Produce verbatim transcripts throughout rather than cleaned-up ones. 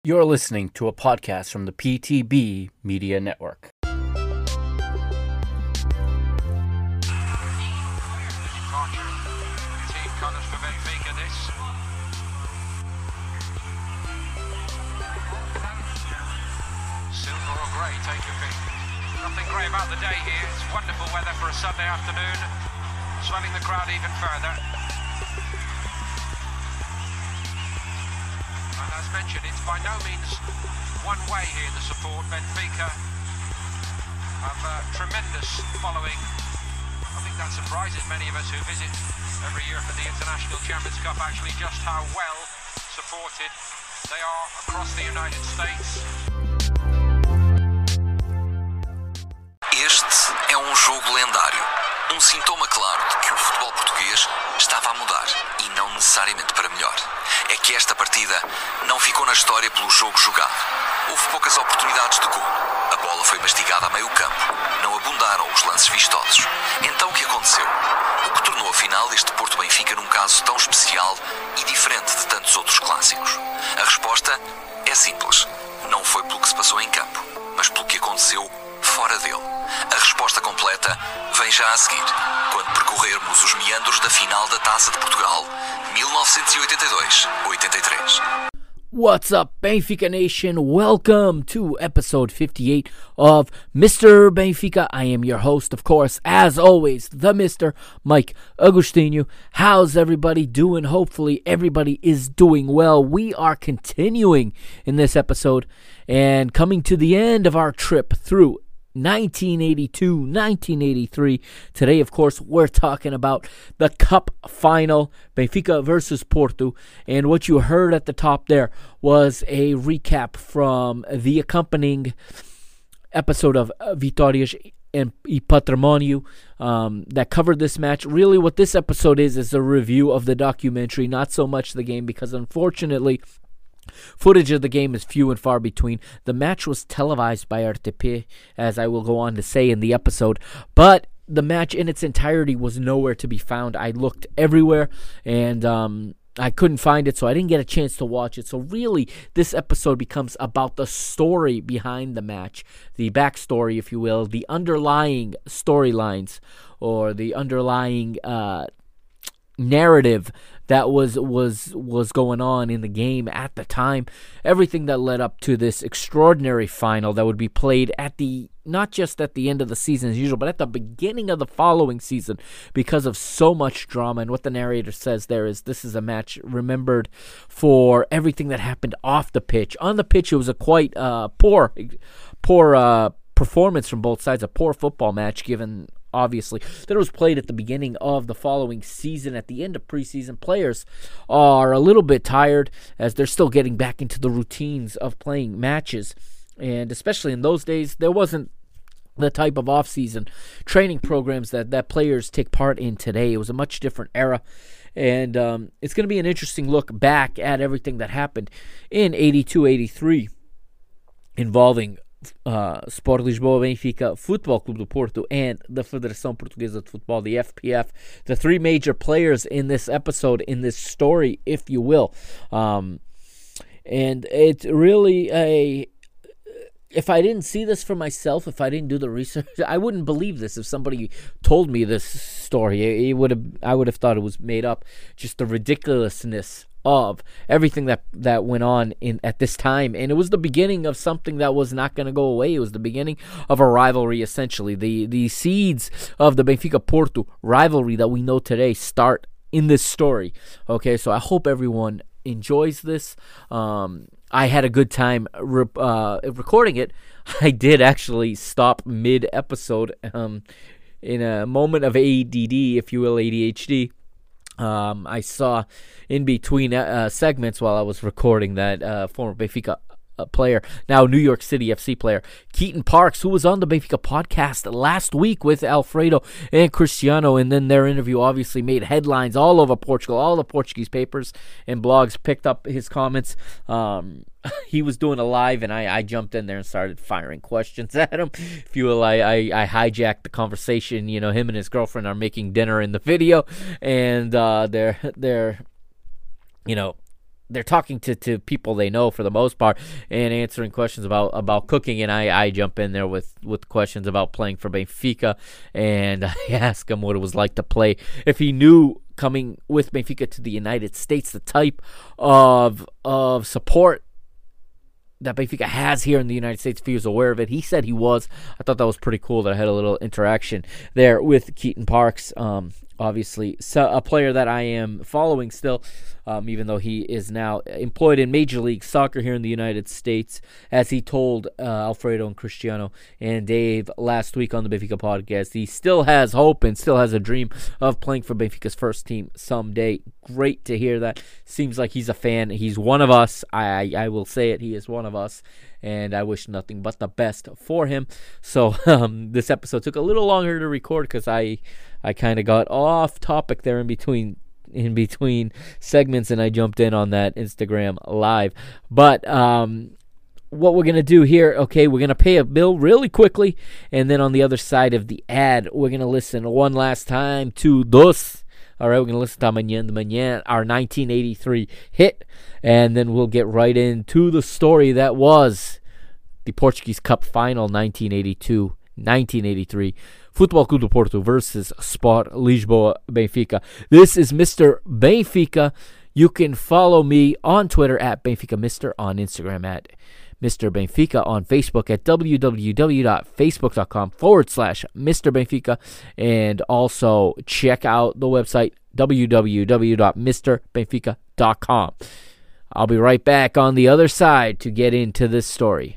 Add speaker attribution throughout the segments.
Speaker 1: You're listening to a podcast from the P T B Media Network.
Speaker 2: Take your pick. Nothing grey about the day here. It's wonderful weather for a Sunday afternoon, swelling the crowd even further. And as mentioned, it's by no means one way here, the support. Benfica have a tremendous following. I think that surprises many of us who visit every year for the International Champions Cup, actually just how well supported they are across the United States.
Speaker 3: Este é um jogo lendário, um sintoma claro de que o futebol português estava a mudar e não necessariamente para melhor. É que esta partida não ficou na história pelo jogo jogado. Houve poucas oportunidades de gol, a bola foi mastigada a meio campo, não abundaram os lances vistosos. Então o que aconteceu? O que tornou a final deste Porto-Benfica num caso tão especial e diferente de tantos outros clássicos? A resposta é simples, não foi pelo que se passou em campo, mas pelo que aconteceu fora dele. A resposta completa vem já a seguir, quando percorrermos os meandros da final da Taça de Portugal mil novecentos e oitenta e dois oitenta e três.
Speaker 1: What's up, Benfica Nation? Welcome to episode fifty-eight of Mister Benfica. I am your host, of course, as always, the Mister Mike Agostinho. How's everybody doing? Hopefully everybody is doing well. We are continuing in this episode and coming to the end of our trip through nineteen eighty-two, nineteen eighty-three. Today, of course, we're talking about the Cup final, Benfica versus Porto. And what you heard at the top there was a recap from the accompanying episode of Vitórias and e Patrimônio um, that covered this match. Really, what this episode is is a review of the documentary, not so much the game, because unfortunately, footage of the game is few and far between. The match was televised by R T P, as I will go on to say in the episode, but the match in its entirety was nowhere to be found. I looked everywhere, and um, I couldn't find it, so I didn't get a chance to watch it. So really, this episode becomes about the story behind the match, the backstory, if you will, the underlying storylines, or the underlying uh, narrative that was was was going on in the game at the time. Everything that led up to this extraordinary final that would be played at the not just at the end of the season as usual, but at the beginning of the following season, because of so much drama. And what the narrator says there is this is a match remembered for everything that happened off the pitch. On the pitch, it was a quite uh, poor poor uh, performance from both sides, a poor football match, given obviously that it was played at the beginning of the following season. At the end of preseason, players are a little bit tired as they're still getting back into the routines of playing matches. And especially in those days, there wasn't the type of off-season training programs that, that players take part in today. It was a much different era. And um, it's going to be an interesting look back at everything that happened in eighty-two eighty-three involving Uh, Sport Lisboa, Benfica, Futebol Clube do Porto, and the Federação Portuguesa de Futebol, the F P F, the three major players in this episode, in this story, if you will. Um, and it's really a... If I didn't see this for myself, if I didn't do the research, I wouldn't believe this. If somebody told me this story, it would have. I would have thought it was made up. Just the ridiculousness of everything that, that went on in at this time. And it was the beginning of something that was not going to go away. It was the beginning of a rivalry, essentially. The the seeds of the Benfica-Porto rivalry that we know today start in this story. Okay, so I hope everyone enjoys this. Um, I had a good time re- uh, recording it. I did actually stop mid-episode um, in a moment of A D D, if you will, A D H D. Um, I saw in between uh, segments while I was recording that uh, former Benfica uh, player, now New York City F C player, Keaton Parks, who was on the Benfica podcast last week with Alfredo and Cristiano, and then their interview obviously made headlines all over Portugal. All the Portuguese papers and blogs picked up his comments. Um, he was doing a live, and I, I jumped in there and started firing questions at him. If you will, I, I, I hijacked the conversation. You know, him and his girlfriend are making dinner in the video, and uh, they're they're, you know, they're talking to, to people they know for the most part and answering questions about, about cooking. And I, I jump in there with, with questions about playing for Benfica. And I ask him what it was like to play, if he knew coming with Benfica to the United States, the type of of support that Benfica has here in the United States, if he was aware of it. He said he was. I thought that was pretty cool that I had a little interaction there with Keaton Parks. Um, obviously, so a player that I am following still, um, even though he is now employed in Major League Soccer here in the United States, as he told uh, Alfredo and Cristiano and Dave last week on the Benfica podcast. He still has hope and still has a dream of playing for Benfica's first team someday. Great to hear that. Seems like he's a fan. He's one of us. I, I will say it. He is one of us, and I wish nothing but the best for him. So um, this episode took a little longer to record because I I kind of got off topic there in between in between segments, and I jumped in on that Instagram live. But um, what we're gonna do here, okay, we're gonna pay a bill really quickly, and then on the other side of the ad, we're gonna listen one last time to Dos. All right, we're going to listen to Amanhã de Manhã, our nineteen eighty-three hit, and then we'll get right into the story that was the Portuguese Cup final nineteen eighty-two nineteen eighty-three. Futebol Clube do Porto versus Sport Lisboa Benfica. This is Mister Benfica. You can follow me on Twitter at Benfica Mister, on Instagram at Mister Benfica, on Facebook at www.facebook.com forward slash Mister Benfica, and also check out the website w w w dot mister benfica dot com. I'll be right back on the other side to get into this story.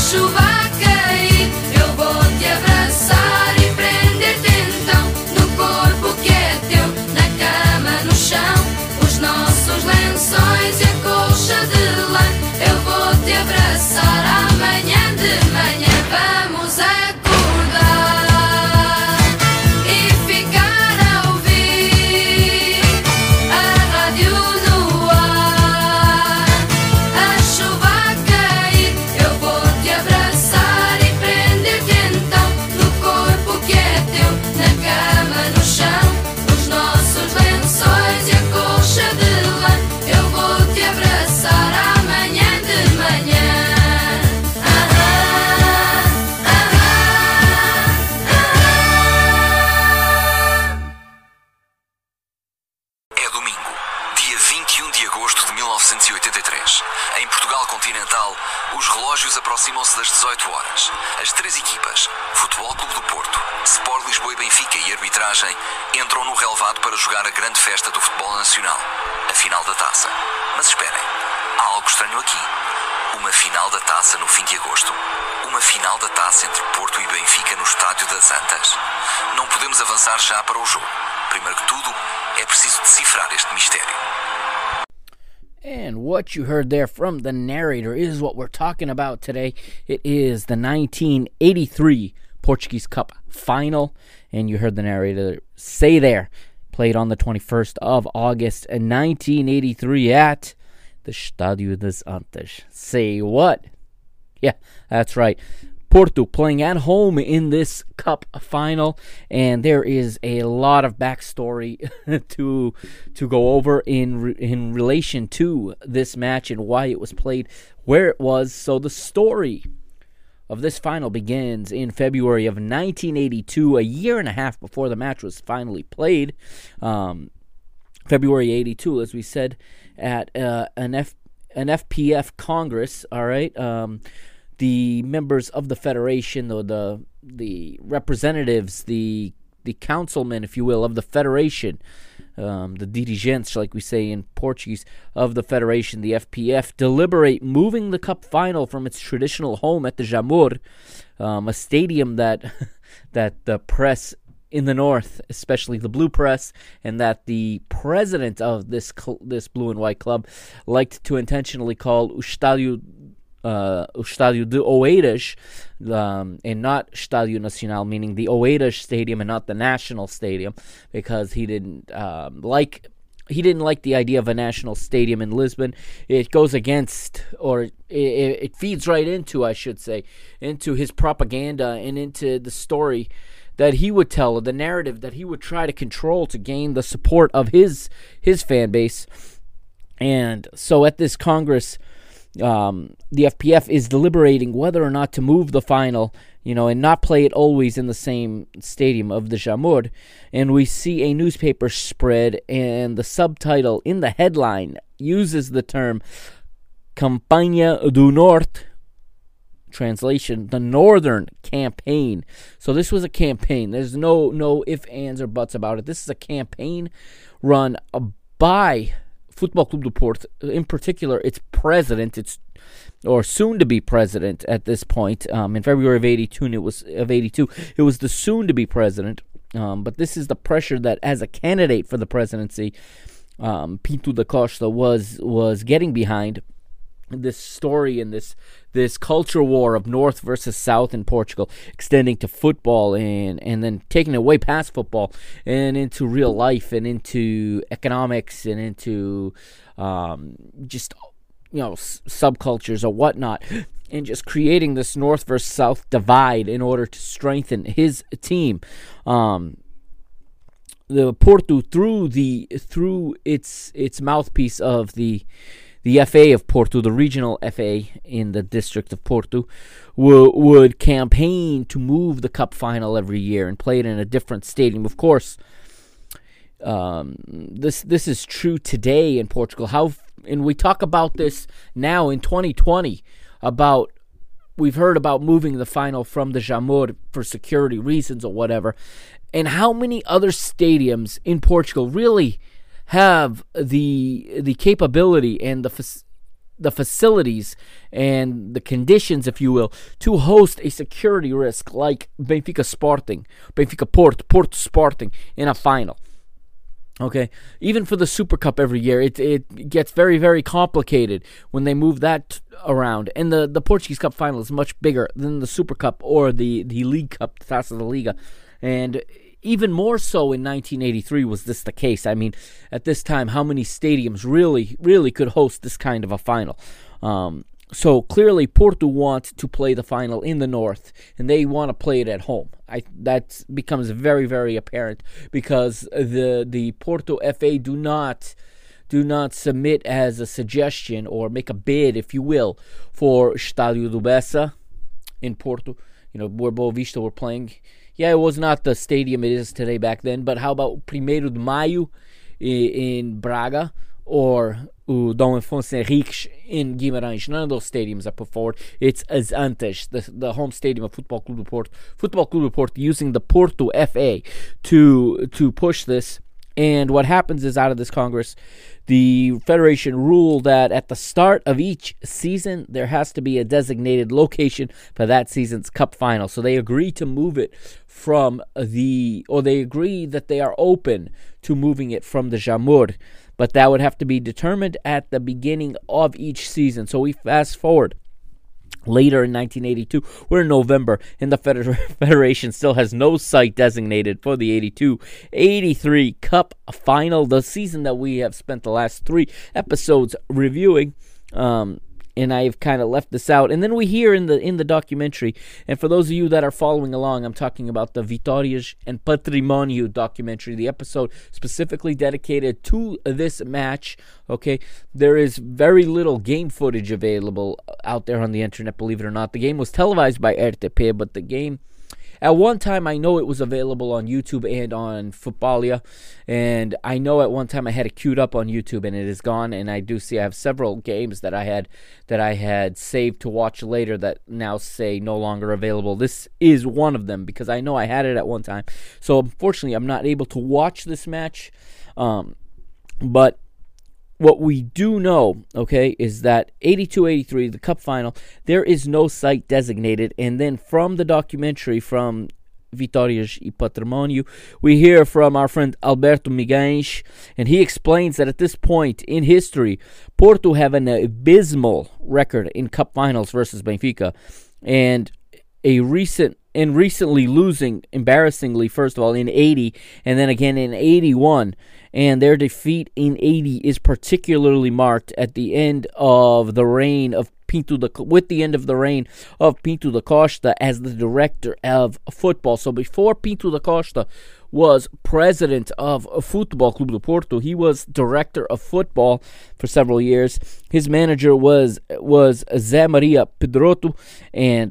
Speaker 4: No
Speaker 3: novecentos e oitenta e três. Em Portugal continental, os relógios aproximam-se das dezoito horas. As três equipas, Futebol Clube do Porto, Sport Lisboa e Benfica e arbitragem, entram no relevado para jogar a grande festa do futebol nacional, a final da taça. Mas esperem, há algo estranho aqui. Uma final da taça no fim de agosto. Uma final da taça entre Porto e Benfica no Estádio das Antas. Não podemos avançar já para o jogo. Primeiro que tudo, é preciso decifrar este mistério.
Speaker 1: And what you heard there from the narrator is what we're talking about today. It is the nineteen eighty-three Portuguese Cup final. And you heard the narrator say there, played on the twenty-first of August nineteen eighty-three at the Estádio das Antas. Say what? Yeah, that's right. Porto playing at home in this cup final, and there is a lot of backstory to to go over in re, in relation to this match and why it was played where it was. So the story of this final begins in February of nineteen eighty-two, a year and a half before the match was finally played. Um, February eighty-two, as we said, at uh, an F an F P F Congress. All right. Um, The members of the federation, or the the representatives, the the councilmen, if you will, of the federation, um, the dirigentes, like we say in Portuguese, of the federation, the F P F, deliberate moving the cup final from its traditional home at the Jamor, um, a stadium that that the press in the north, especially the blue press, and that the president of this cl- this blue and white club liked to intentionally call o Estádio Uh, o Estádio de Oeiras, um, and not Estádio Nacional, meaning the Oeiras Stadium and not the National Stadium, because he didn't um, like he didn't like the idea of a national stadium in Lisbon. It goes against, or it, it feeds right into, I should say, into his propaganda and into the story that he would tell, the narrative that he would try to control to gain the support of his his fan base. And so at this Congress, Um, the F P F is deliberating whether or not to move the final, you know, and not play it always in the same stadium of the Jamor. And we see a newspaper spread, and the subtitle in the headline uses the term Campanha do Norte, translation, the Northern Campaign. So this was a campaign. There's no no ifs, ands, or buts about it. This is a campaign run by Futebol Clube do Porto, in particular, its president, its or soon-to-be president at this point. Um, in February of eighty-two, it was of eighty-two, it was the soon-to-be president. Um, but this is the pressure that, as a candidate for the presidency, um, Pinto da Costa was was getting behind. This story and this this culture war of North versus South in Portugal, extending to football and, and then taking it way past football and into real life and into economics and into um, just, you know, s- subcultures or whatnot, and just creating this North versus South divide in order to strengthen his team. Um, the Porto, through the through its its mouthpiece of the The F A of Porto, the regional F A in the district of Porto, w- would campaign to move the cup final every year and play it in a different stadium. Of course, um, this this is true today in Portugal. How and we talk about this now in twenty twenty about we've heard about moving the final from the Jamor for security reasons or whatever, and how many other stadiums in Portugal really have the the capability and the fa- the facilities and the conditions, if you will, to host a security risk like Benfica Sporting, Benfica Porto, Porto Sporting in a final. Okay, even for the Super Cup every year, it it gets very, very complicated when they move that around. And the, the Portuguese Cup final is much bigger than the Super Cup or the, the League Cup, the Taça da Liga. And even more so in nineteen eighty-three was this the case. I mean, at this time, how many stadiums really, really could host this kind of a final? Um, so clearly, Porto want to play the final in the north, and they want to play it at home. I that becomes very, very apparent because the the Porto F A do not do not submit as a suggestion or make a bid, if you will, for Estádio do Bessa in Porto. You know, where Boa Vista were playing. Yeah, it was not the stadium it is today back then, but how about Primeiro de Maio in Braga, or o Dom Afonso Henriques in Guimarães. None of those stadiums are put forward. It's as Antas, the, the home stadium of Futebol Clube do Porto. Futebol Clube do Porto using the Porto F A to to push this. And what happens is, out of this Congress, the Federation ruled that at the start of each season, there has to be a designated location for that season's cup final. So they agree to move it from the, or they agree that they are open to moving it from the Jamor. But that would have to be determined at the beginning of each season. So we fast forward. Later in nineteen eighty-two, we're in November, and the Federation still has no site designated for the eighty-two eighty-three Cup Final, the season that we have spent the last three episodes reviewing. Um, and I've kind of left this out. And then we hear in the in the documentary, and for those of you that are following along, I'm talking about the Vitórias and Patrimônio documentary, the episode specifically dedicated to this match. Okay, there is very little game footage available out there on the internet, believe it or not. The game was televised by R T P, but the game, at one time, I know it was available on YouTube and on Futbalia, and I know at one time I had it queued up on YouTube, and it is gone. And I do see I have several games that I had that I had saved to watch later that now say no longer available. This is one of them because I know I had it at one time. So unfortunately, I'm not able to watch this match, um, but what we do know, okay, is that eighty-two eighty-three, the Cup Final, there is no site designated. And then from the documentary from Vitórias e Patrimônio, we hear from our friend Alberto Miguens, and he explains that at this point in history, Porto have an abysmal record in Cup Finals versus Benfica, and a recent and recently losing, embarrassingly, first of all, in eighty, and then again in eighty-one. And their defeat in eighty is particularly marked at the end of the reign of Pinto da, with the end of the reign of Pinto da Costa as the director of football. So before Pinto da Costa was president of Futebol Clube do Porto, he was director of football for several years. His manager was was Zé Maria Pedroto, and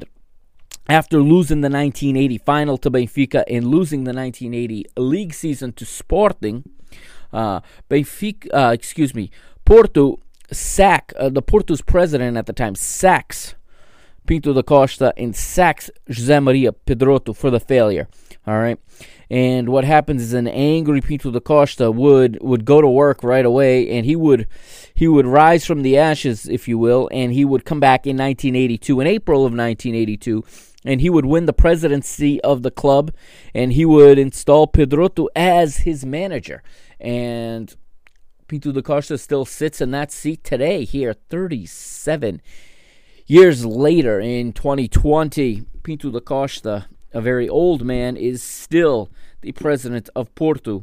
Speaker 1: after losing the nineteen eighty final to Benfica and losing the nineteen eighty league season to Sporting, uh, Benfica, uh, excuse me, Porto sack uh, the Porto's president at the time sacks Pinto da Costa and sacks José Maria Pedroto for the failure. All right, and what happens is an angry Pinto da Costa would would go to work right away, and he would he would rise from the ashes, if you will, and he would come back in nineteen eighty-two, in April of nineteen eighty-two. And he would win the presidency of the club, and he would install Pedroto as his manager. And Pinto da Costa still sits in that seat today, here thirty-seven years later in twenty twenty. Pinto da Costa, a very old man, is still the president of Porto.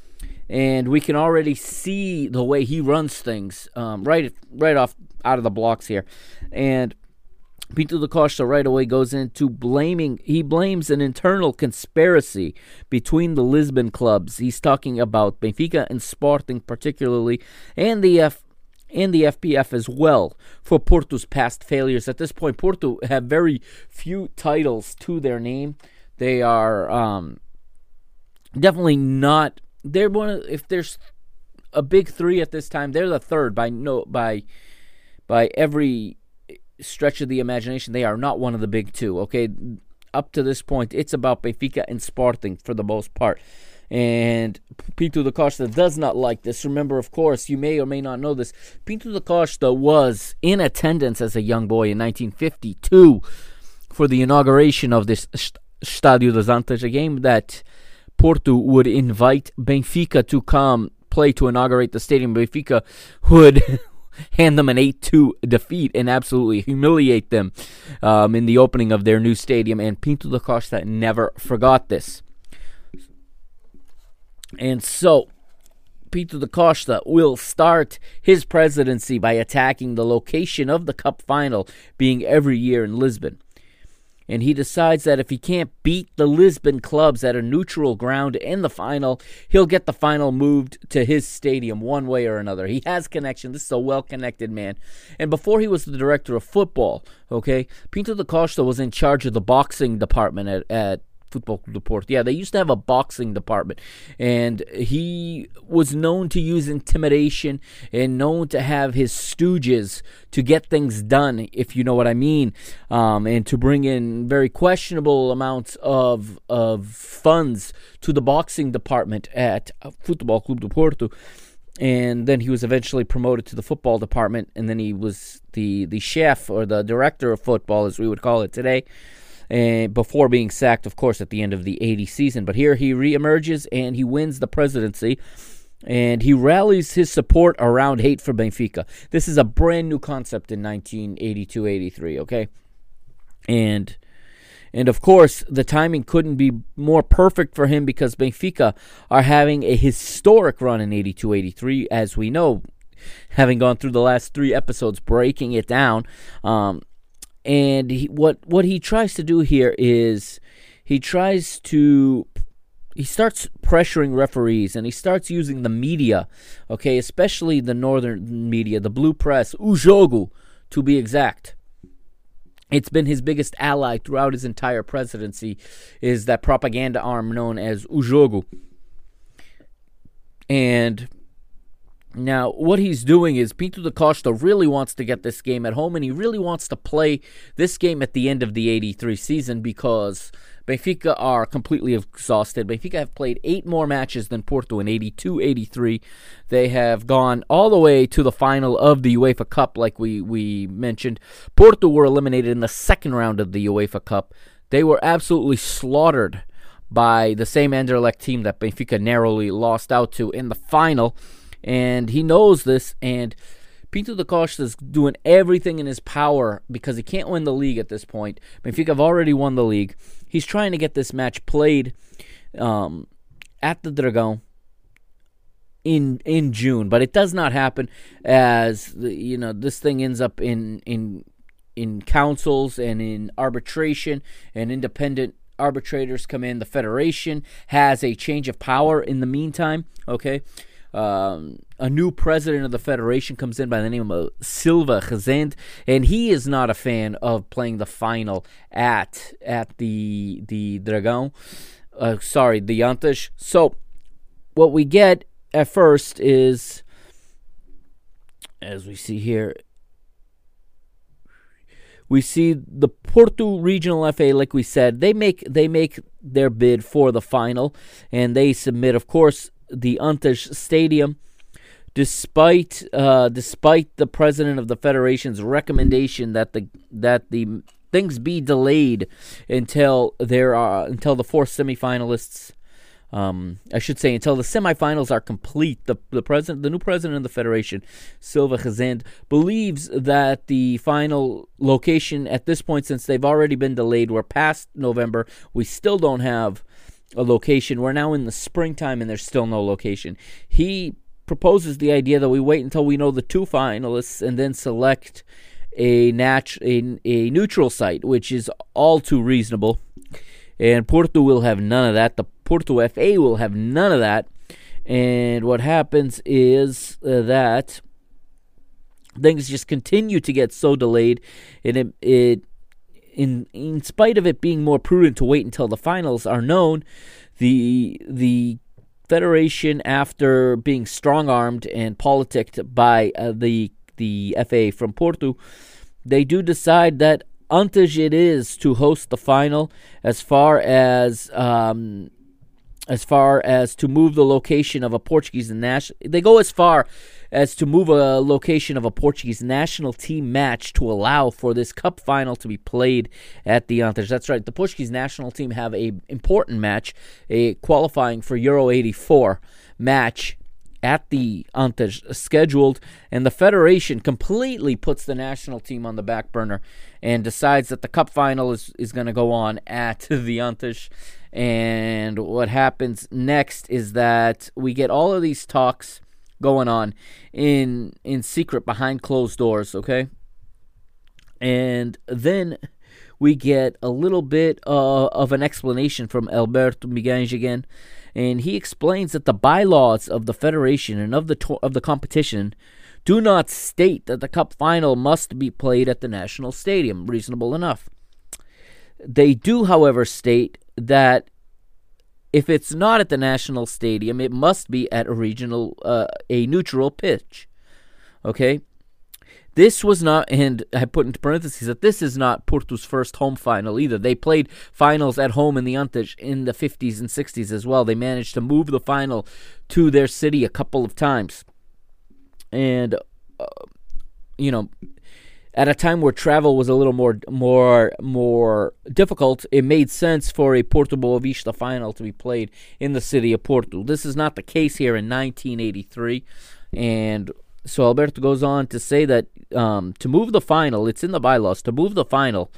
Speaker 1: And we can already see the way he runs things um, right, right off out of the blocks here. And Pinto da Costa right away goes into blaming, he blames an internal conspiracy between the Lisbon clubs. He's talking about Benfica and Sporting particularly, and the F, and the F P F as well, for Porto's past failures. At this point, Porto have very few titles to their name. They are um, definitely not, they're one of, if there's a big three at this time, they're the third by no, by, by every stretch of the imagination. They are not one of the big two, okay? Up to this point, it's about Benfica and Sporting for the most part. And Pinto da Costa does not like this. Remember, of course, you may or may not know this, Pinto da Costa was in attendance as a young boy in nineteen fifty-two for the inauguration of this Estádio das Antas, a game that Porto would invite Benfica to come play to inaugurate the stadium. Benfica would hand them an eight two defeat and absolutely humiliate them um, in the opening of their new stadium. And Pinto da Costa never forgot this. And so, Pinto da Costa will start his presidency by attacking the location of the Cup Final being every year in Lisbon. And he decides that if he can't beat the Lisbon clubs at a neutral ground in the final, he'll get the final moved to his stadium one way or another. He has connection. This is a well-connected man. And before he was the director of football, okay, Pinto da Costa was in charge of the boxing department at, at Futebol Clube do Porto. Yeah, they used to have a boxing department, and he was known to use intimidation and known to have his stooges to get things done, if you know what I mean, um, and to bring in very questionable amounts of of funds to the boxing department at Futebol Clube do Porto. And then he was eventually promoted to the football department, and then he was the, the chef or the director of football, as we would call it today, and before being sacked, of course, at the end of the eighty season. But here he reemerges, and he wins the presidency, and he rallies his support around hate for Benfica. This is a brand new concept in nineteen eighty-two eighty-three, okay? And... And, of course, the timing couldn't be more perfect for him because Benfica are having a historic run in eighty-two eighty-three, as we know, having gone through the last three episodes, breaking it down. Um, and he, what what he tries to do here is he tries to... He starts pressuring referees, and he starts using the media, okay, especially the northern media, the blue press, O Jogo, to be exact. It's been his biggest ally throughout his entire presidency, is that propaganda arm known as O Jogo. And now what he's doing is Pinto da Costa really wants to get this game at home, and he really wants to play this game at the end of the eighty-three season because Benfica are completely exhausted. Benfica have played eight more matches than Porto in eighty-two eighty-three. They have gone all the way to the final of the UEFA Cup, like we, we mentioned. Porto were eliminated in the second round of the UEFA Cup. They were absolutely slaughtered by the same Anderlecht team that Benfica narrowly lost out to in the final. And he knows this, and Pinto da Costa is doing everything in his power because he can't win the league at this point. Benfica have already won the league. He's trying to get this match played um, at the Dragão in in June, but it does not happen, as the, you know, this thing ends up in in in councils and in arbitration, and independent arbitrators come in. The federation has a change of power in the meantime. Okay. Um, a new president of the federation comes in by the name of Silva Rezende, and he is not a fan of playing the final at at the the Dragão. Uh, sorry, the Antas. So what we get at first is, as we see here, we see the Porto Regional F A, like we said, they make they make their bid for the final, and they submit, of course, the Antas Stadium, despite uh, despite the president of the federation's recommendation that the that the things be delayed until there are until the four semifinalists. Um, I should say until the semifinals are complete. The the president, the new president of the federation, Silva Rezende, believes that the final location at this point, since they've already been delayed, we're past November. We still don't have a location. We're now in the springtime, and there's still no location. He proposes the idea that we wait until we know the two finalists and then select a nat- a, a neutral site, which is all too reasonable. And Porto will have none of that. The Porto F A will have none of that. And what happens is uh, that things just continue to get so delayed, and it, it in in spite of it being more prudent to wait until the finals are known, the the federation, after being strong-armed and politicked by uh, the the F A from Porto, they do decide that Antas it is to host the final, as far as um, as far as to move the location of a Portuguese national. They go as far as to move a location of a Portuguese national team match to allow for this cup final to be played at the Antas. That's right. The Portuguese national team have a important match, a qualifying for Euro eighty-four match at the Antas scheduled, and the federation completely puts the national team on the back burner and decides that the cup final is, is going to go on at the Antas. And what happens next is that we get all of these talks going on in in secret behind closed doors, okay? And then we get a little bit uh, of an explanation from Alberto Miguel again, and he explains that the bylaws of the federation and of the to- of the competition do not state that the cup final must be played at the national stadium. Reasonable enough. They do, however, state that if it's not at the national stadium, it must be at a regional, uh, a neutral pitch. Okay? This was not, and I put into parentheses that this is not Porto's first home final either. They played finals at home in the Antas in the fifties and sixties as well. They managed to move the final to their city a couple of times. And, uh, you know, at a time where travel was a little more more, more difficult, it made sense for a Porto Boa Vista final to be played in the city of Porto. This is not the case here in nineteen eighty-three, and so Alberto goes on to say that um, to move the final, it's in the bylaws, to move the final,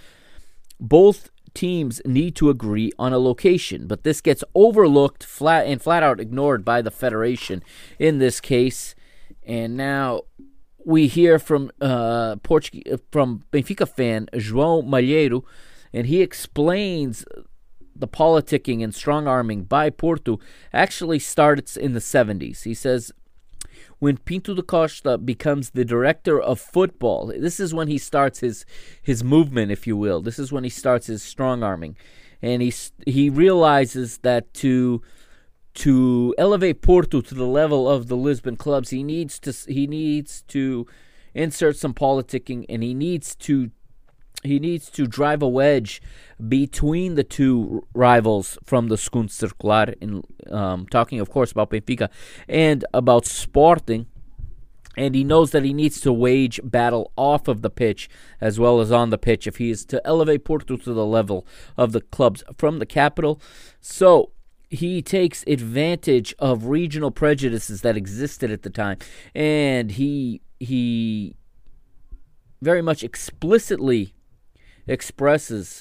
Speaker 1: both teams need to agree on a location. But this gets overlooked flat and flat out ignored by the federation in this case. And now we hear from uh, Portuguese, from Benfica fan João Malheiro, and he explains the politicking and strong-arming by Porto actually starts in the seventies. He says, when Pinto da Costa becomes the director of football, this is when he starts his his movement, if you will. This is when he starts his strong-arming. And he, he realizes that to to elevate Porto to the level of the Lisbon clubs, he needs to he needs to insert some politicking, and he needs to he needs to drive a wedge between the two rivals from the Segundo Circular, in um, talking, of course, about Benfica and about Sporting. And he knows that he needs to wage battle off of the pitch as well as on the pitch if he is to elevate Porto to the level of the clubs from the capital. So he takes advantage of regional prejudices that existed at the time, and he he very much explicitly expresses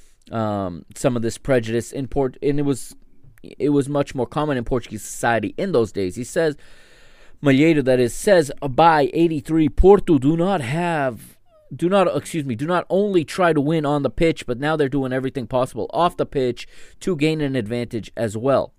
Speaker 1: um, some of this prejudice in Port, and it was it was much more common in Portuguese society in those days. He says, Malheiro, that is, says by eighty-three, Porto do not have, do not, excuse me, do not only try to win on the pitch, but now they're doing everything possible off the pitch to gain an advantage as well.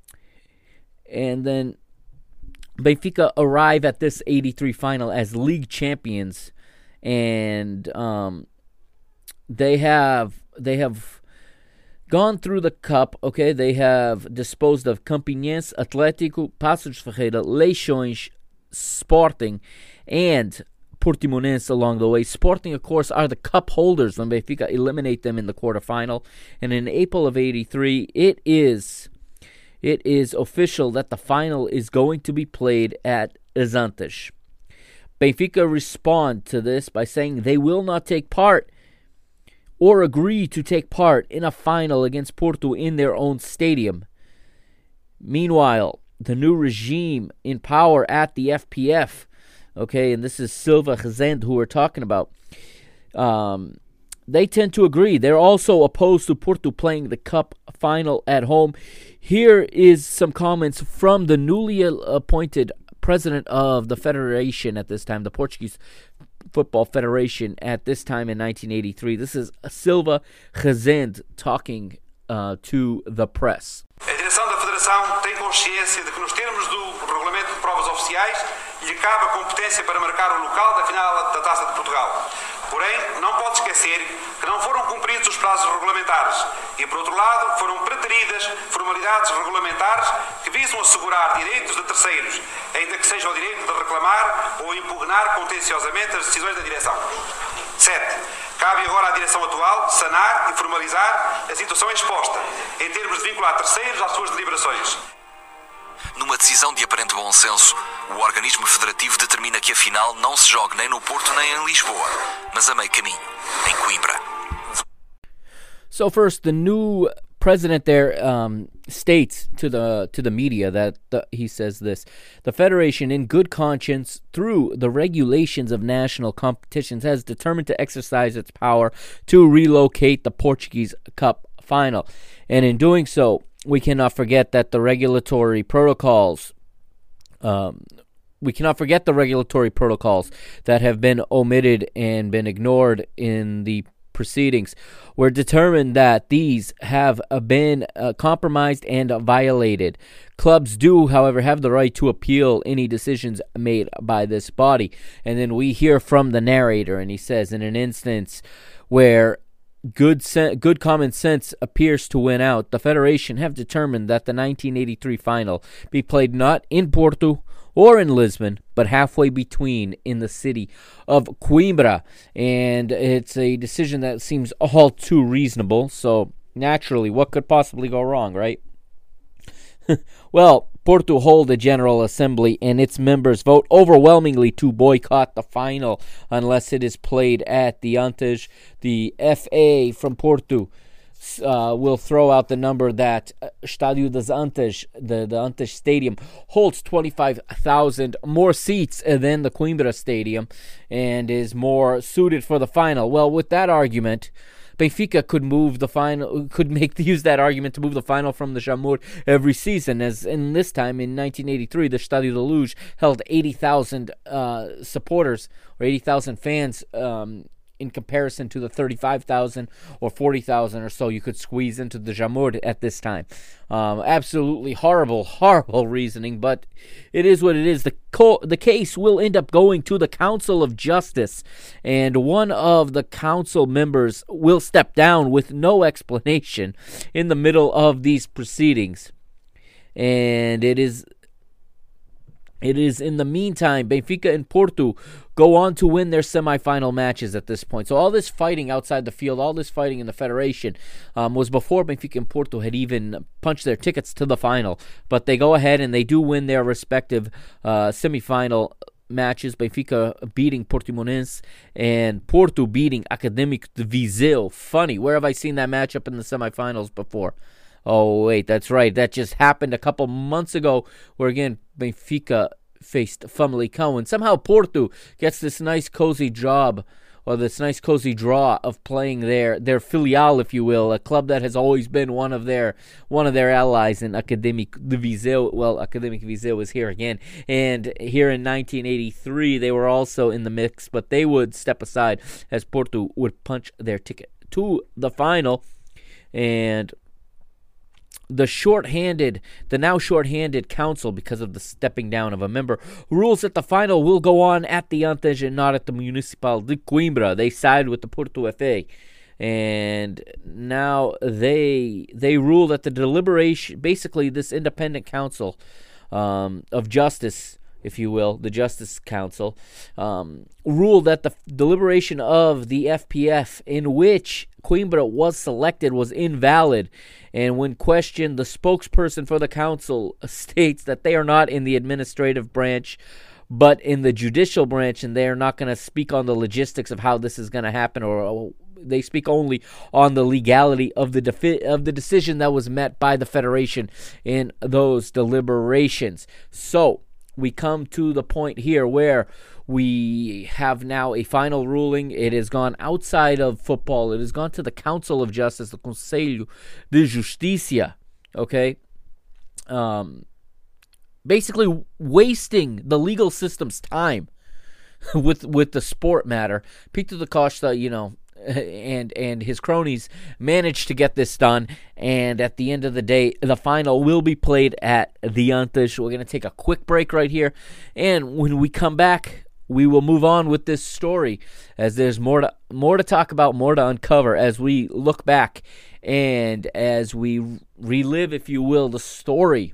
Speaker 1: And then Benfica arrive at this eighty-three final as league champions, and um, they have they have gone through the cup. Okay, they have disposed of Campinense, Atlético, Passos de Ferreira, Leixões, Sporting, and Portimonense along the way. Sporting, of course, are the cup holders when Benfica eliminate them in the quarterfinal. And in April of eighty-three, it is it is official that the final is going to be played at Azantes. Benfica respond to this by saying they will not take part or agree to take part in a final against Porto in their own stadium. Meanwhile, the new regime in power at the F P F, okay, and this is Silva Rezende who we're talking about, um, they tend to agree. They're also opposed to Porto playing the cup final at home. Here is some comments from the newly appointed president of the federation at this time, the Portuguese Football Federation at this time in nineteen eighty-three. This is Silva Rezende talking uh, to the press.
Speaker 4: A direção da Federação tem consciência de que nos termos do regulamento de provas oficiais lhe cabe a competência para marcar o local da final da Taça de Portugal. Porém, não pode esquecer que não foram cumpridos os prazos regulamentares e, por outro lado, foram preteridas formalidades regulamentares que visam assegurar direitos de terceiros, ainda que seja o direito de reclamar ou impugnar contenciosamente as decisões da direção. sete. Cabe agora à direção atual sanar e formalizar a situação exposta, em termos de vincular terceiros às suas deliberações.
Speaker 3: Numa decisão de aparente bom senso, o organismo federativo determina que a final não se jogue nem no Porto nem em Lisboa, mas a meio caminho, em Coimbra.
Speaker 1: So first, the new president there um, states to the to the media that the, he says this: the federation, in good conscience, through the regulations of national competitions, has determined to exercise its power to relocate the Portuguese Cup final, and in doing so, we cannot forget that the regulatory protocols, um, we cannot forget the regulatory protocols that have been omitted and been ignored in the proceedings. We're determined that these have been uh, compromised and violated. Clubs do, however, have the right to appeal any decisions made by this body. And then we hear from the narrator, and he says, in an instance where good sen- good common sense appears to win out, the Federation have determined that the nineteen eighty-three final be played not in Porto or in Lisbon, but halfway between in the city of Coimbra. And it's a decision that seems all too reasonable. So naturally, what could possibly go wrong, right? Well, Porto hold a General Assembly and its members vote overwhelmingly to boycott the final unless it is played at the Antas. The F A from Porto uh, will throw out the number that Estádio das Antas, the, the Antas Stadium, holds twenty-five thousand more seats than the Coimbra Stadium and is more suited for the final. Well, with that argument, Benfica could move the final, could make use that argument to move the final from the Jamor every season. As in this time in nineteen eighty-three, the Estádio da Luz held eighty thousand uh, supporters or eighty thousand fans. Um, in comparison to the thirty-five thousand or forty thousand or so you could squeeze into the Jamor at this time. Um, absolutely horrible, horrible reasoning, but it is what it is. The co- the case will end up going to the Council of Justice, and one of the council members will step down with no explanation in the middle of these proceedings. And it is It is in the meantime, Benfica and Porto go on to win their semifinal matches at this point. So all this fighting outside the field, all this fighting in the Federation um, was before Benfica and Porto had even punched their tickets to the final. But they go ahead and they do win their respective uh, semifinal matches. Benfica beating Portimonense and Porto beating Académico de Viseu. Funny, where have I seen that matchup in the semifinals before? Oh, wait, that's right. That just happened a couple months ago where, again, Benfica faced Famalicão. And somehow Porto gets this nice, cozy job, or this nice, cozy draw of playing their, their filial, if you will, a club that has always been one of their one of their allies in Académico de Viseu. Well, Académico de Viseu is here again. And here in nineteen eighty-three, they were also in the mix, but they would step aside as Porto would punch their ticket to the final. And The short-handed, the now short-handed council, because of the stepping down of a member, rules that the final will go on at the Antas and not at the Municipal de Coimbra. They side with the Porto F A, and now they they rule that the deliberation, basically this independent council um, of justice, if you will, the Justice Council, um, ruled that the deliberation of the F P F in which Coimbra was selected was invalid. And when questioned, the spokesperson for the council states that they are not in the administrative branch, but in the judicial branch, and they are not going to speak on the logistics of how this is going to happen, or they speak only on the legality of the defi- of the decision that was met by the Federation in those deliberations. So we come to the point here where we have now a final ruling. It has gone outside of football. It has gone to the Council of Justice, the Conselho de Justiça, okay? Um, basically wasting the legal system's time with with the sport matter. Pito da Costa, you know, and and his cronies managed to get this done, and at the end of the day, the final will be played at the Antas. We're going to take a quick break right here, and when we come back, we will move on with this story, as there's more to more to talk about, more to uncover as we look back and as we relive, if you will, the story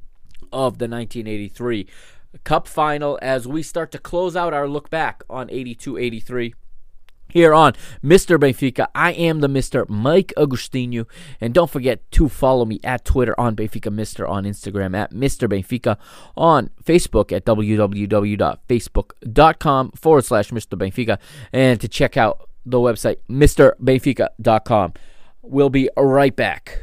Speaker 1: of the nineteen eighty-three Cup final, as we start to close out our look back on eighty-two eighty-three. Here on Mister Benfica, I am the Mister Mike Agostinho, and don't forget to follow me at Twitter on Benfica Mister, on Instagram at Mister Benfica, on Facebook at www.facebook.com forward slash Mister Benfica, and to check out the website Mister Benfica dot com. We'll be right back.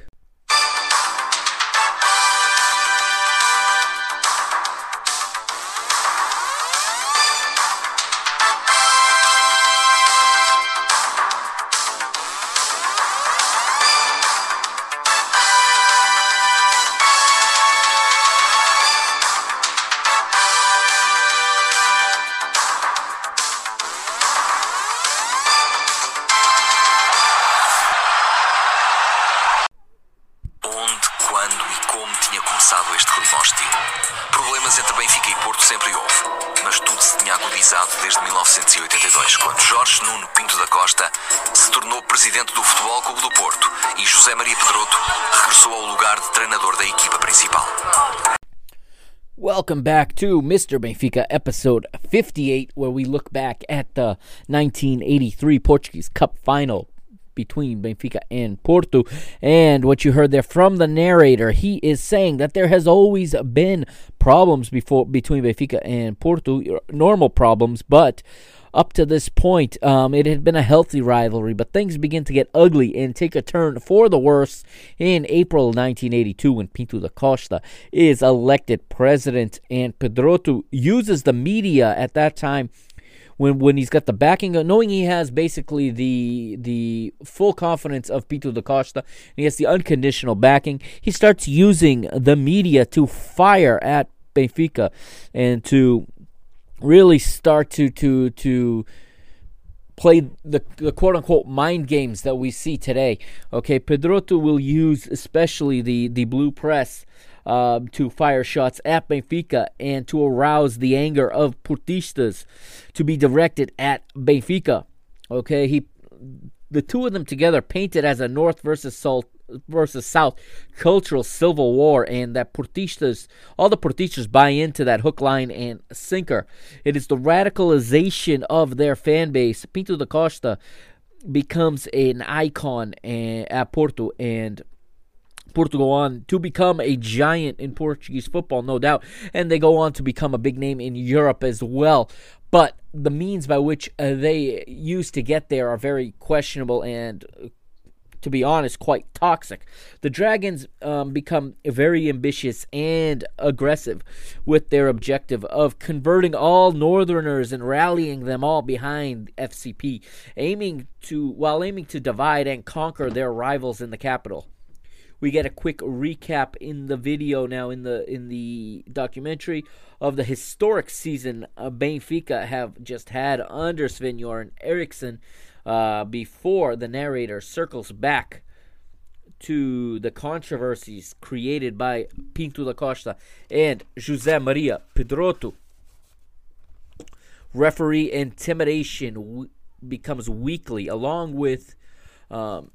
Speaker 3: vinha agudizado desde mil novecentos e oitenta e dois, quando Jorge Nuno Pinto da Costa se tornou presidente do Futebol Clube do Porto e José Maria Pedroto regressou ao lugar de treinador da equipa principal.
Speaker 1: Welcome back to Mister Benfica, episode fifty-eight, where we look back at the nineteen eighty-three Portuguese Cup final between Benfica and Porto. And what you heard there from the narrator, he is saying that there has always been problems before between Benfica and Porto, normal problems, but up to this point, um, it had been a healthy rivalry, but things begin to get ugly and take a turn for the worse in April nineteen eighty-two when Pinto da Costa is elected president, and Pedroto uses the media at that time when when he's got the backing, of, knowing he has basically the the full confidence of Pinto da Costa, and he has the unconditional backing, he starts using the media to fire at Benfica and to really start to to to play the, the quote-unquote mind games that we see today. Okay, Pedroto will use especially the, the blue press uh, to fire shots at Benfica and to arouse the anger of Portistas to be directed at Benfica. Okay, he the two of them together painted as a North versus South versus South cultural civil war, and that Portistas, all the Portistas buy into that hook, line, and sinker. It is the radicalization of their fan base. Pinto da Costa becomes an icon at Porto, and Porto go on to become a giant in Portuguese football, no doubt, and they go on to become a big name in Europe as well. But the means by which uh, they used to get there are very questionable and, to be honest, quite toxic. The Dragons um, become very ambitious and aggressive with their objective of converting all Northerners and rallying them all behind F C P, aiming to while aiming to divide and conquer their rivals in the capital. We get a quick recap in the video now, in the in the documentary, of the historic season uh, Benfica have just had under Sven-Göran Eriksson uh, before the narrator circles back to the controversies created by Pinto da Costa and José Maria Pedroto. Referee intimidation w- becomes weekly, along with um,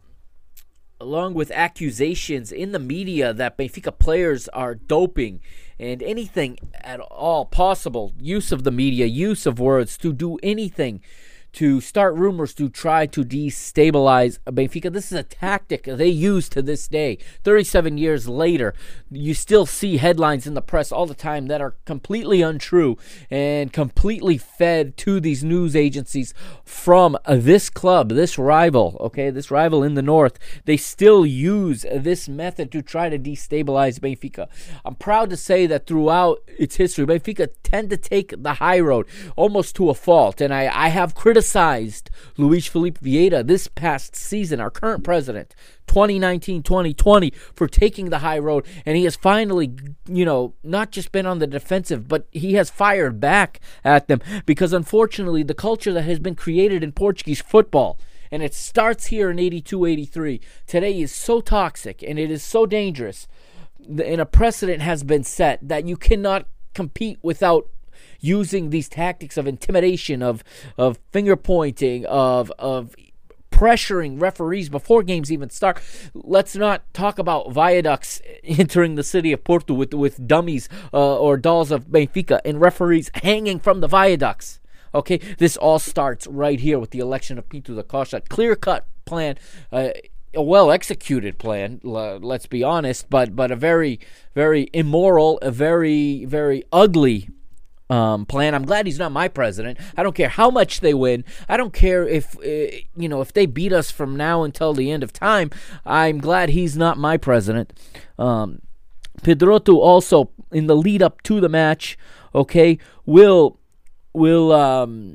Speaker 1: along with accusations in the media that Benfica players are doping, and anything at all possible, use of the media, use of words to do anything to start rumors to try to destabilize Benfica. This is a tactic they use to this day. thirty-seven years later, you still see headlines in the press all the time that are completely untrue and completely fed to these news agencies from this club, this rival, okay, this rival in the north. They still use this method to try to destabilize Benfica. I'm proud to say that throughout its history, Benfica tend to take the high road almost to a fault, and I, I have criticized Criticized Luis Felipe Vieira this past season, our current president, twenty nineteen twenty twenty, for taking the high road, and he has finally, you know, not just been on the defensive, but he has fired back at them, because unfortunately the culture that has been created in Portuguese football, and it starts here in eighty-two eighty-three, today is so toxic and it is so dangerous, and a precedent has been set that you cannot compete without using these tactics of intimidation, of of finger pointing, of of pressuring referees before games even start. Let's not talk about viaducts entering the city of Porto with with dummies uh, or dolls of Benfica and referees hanging from the viaducts. Okay, this all starts right here with the election of Pinto da Costa. Clear-cut plan, uh, a well-executed plan, uh, let's be honest, but but a very, very immoral, a very, very ugly Um, plan. I'm glad he's not my president. I don't care how much they win. I don't care if, uh, you know, if they beat us from now until the end of time. I'm glad he's not my president. Um, Pedroto also, in the lead up to the match, okay, will, will, um,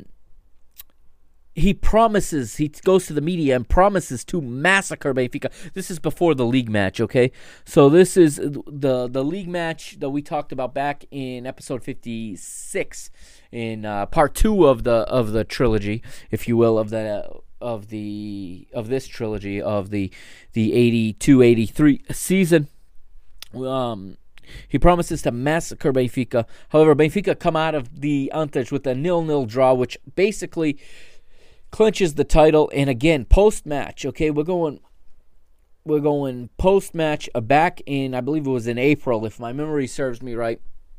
Speaker 1: he promises, he goes to the media and promises to massacre Benfica. This is before the league match, okay? So this is the the league match that we talked about back in episode fifty-six, in uh, part two of the of the trilogy, if you will, of the of the of this trilogy of the the eighty-two eighty-three season. Um, He promises to massacre Benfica. However, Benfica come out of the Antas with a nil-nil draw, which basically clinches the title. And again, post-match, okay, we're going we're going post-match uh, back in, I believe it was in April, if my memory serves me right.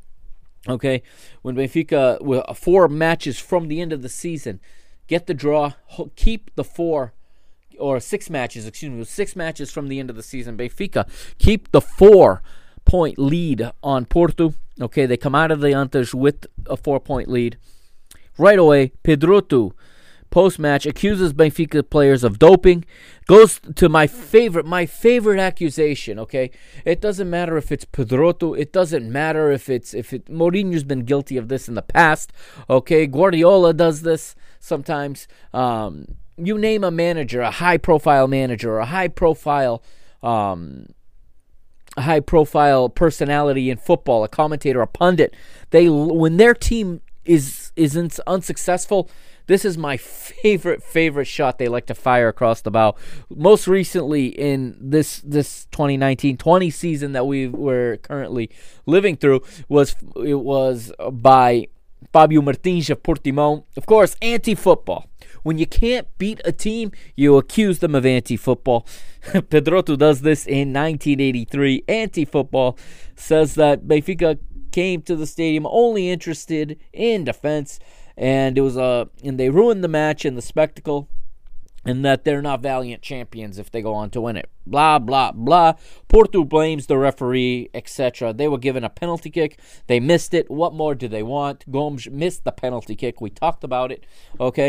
Speaker 1: Okay, when Benfica, with four matches from the end of the season, get the draw, keep the four, or six matches, excuse me, six matches from the end of the season. Benfica keep the four-point lead on Porto. Okay, they come out of the Antas with a four-point lead. Right away, Pedroto, post-match, accuses Benfica players of doping. Goes to my favorite, my favorite accusation, okay? It doesn't matter if it's Pedroto. It doesn't matter if it's, if it, Mourinho's been guilty of this in the past, okay? Guardiola does this sometimes. Um, you name a manager, a high-profile manager, or a high-profile, um, a high-profile personality in football, a commentator, a pundit. They, when their team is, is unsuccessful, this is my favorite, favorite shot they like to fire across the bow. Most recently in this this twenty nineteen twenty season that we were currently living through, was it was by Fábio Martins of Portimão. Of course, anti-football. When you can't beat a team, you accuse them of anti-football. Pedroto does this in nineteen eighty-three. Anti-football, says that Benfica came to the stadium only interested in defense. And it was a, and they ruined the match and the spectacle, and that they're not valiant champions if they go on to win it. Blah, blah, blah. Porto blames the referee, et cetera. They were given a penalty kick. They missed it. What more do they want? Gomes missed the penalty kick. We talked about it, okay?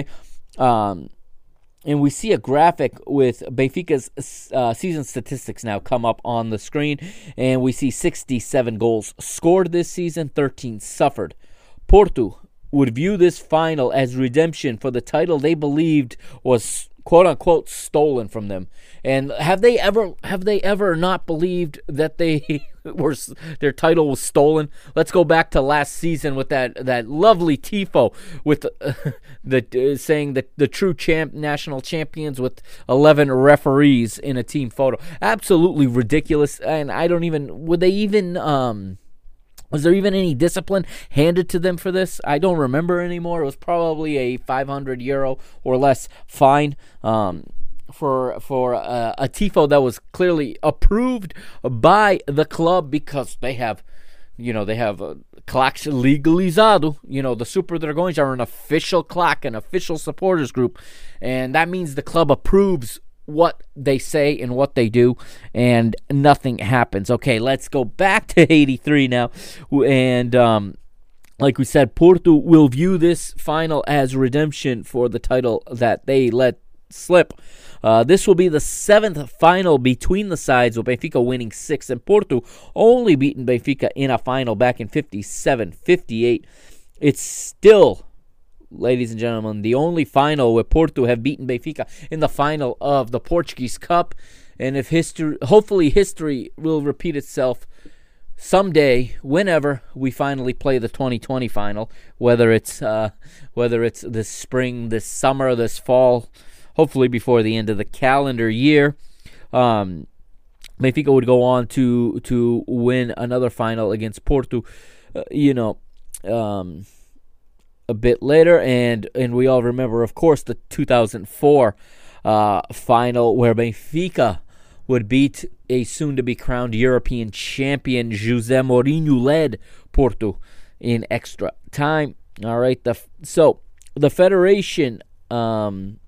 Speaker 1: Um, and we see a graphic with Benfica's uh, season statistics now come up on the screen, and we see sixty-seven goals scored this season, thirteen suffered. Porto would view this final as redemption for the title they believed was quote-unquote stolen from them. And have they ever have they ever not believed that they were their title was stolen? Let's go back to last season with that that lovely tifo with uh, the uh, saying that the true champ national champions with eleven referees in a team photo. Absolutely ridiculous. And I don't even would they even um Was there even any discipline handed to them for this? I don't remember anymore. It was probably a five hundred euro or less fine um, for for uh, a tifo that was clearly approved by the club, because they have, you know, they have a claques legalizado. You know, the Super Dragões are an official claque, an official supporters group, and that means the club approves what they say and what they do, and nothing happens. Okay, let's go back to eighty-three now, and um, like we said, Porto will view this final as redemption for the title that they let slip. Uh, this will be the seventh final between the sides, with Benfica winning six, and Porto only beaten Benfica in a final back in fifty-seven fifty-eight. It's still, ladies and gentlemen, the only final where Porto have beaten Benfica in the final of the Portuguese Cup. And if history, hopefully history will repeat itself someday, whenever we finally play the twenty twenty final, whether it's uh, whether it's this spring, this summer, this fall, hopefully before the end of the calendar year. Um, Benfica would go on to to win another final against Porto, uh, you know, um, a bit later, and and we all remember, of course, the two thousand four uh, final where Benfica would beat a soon-to-be crowned European champion. José Mourinho led Porto in extra time. All right, the so the federation um,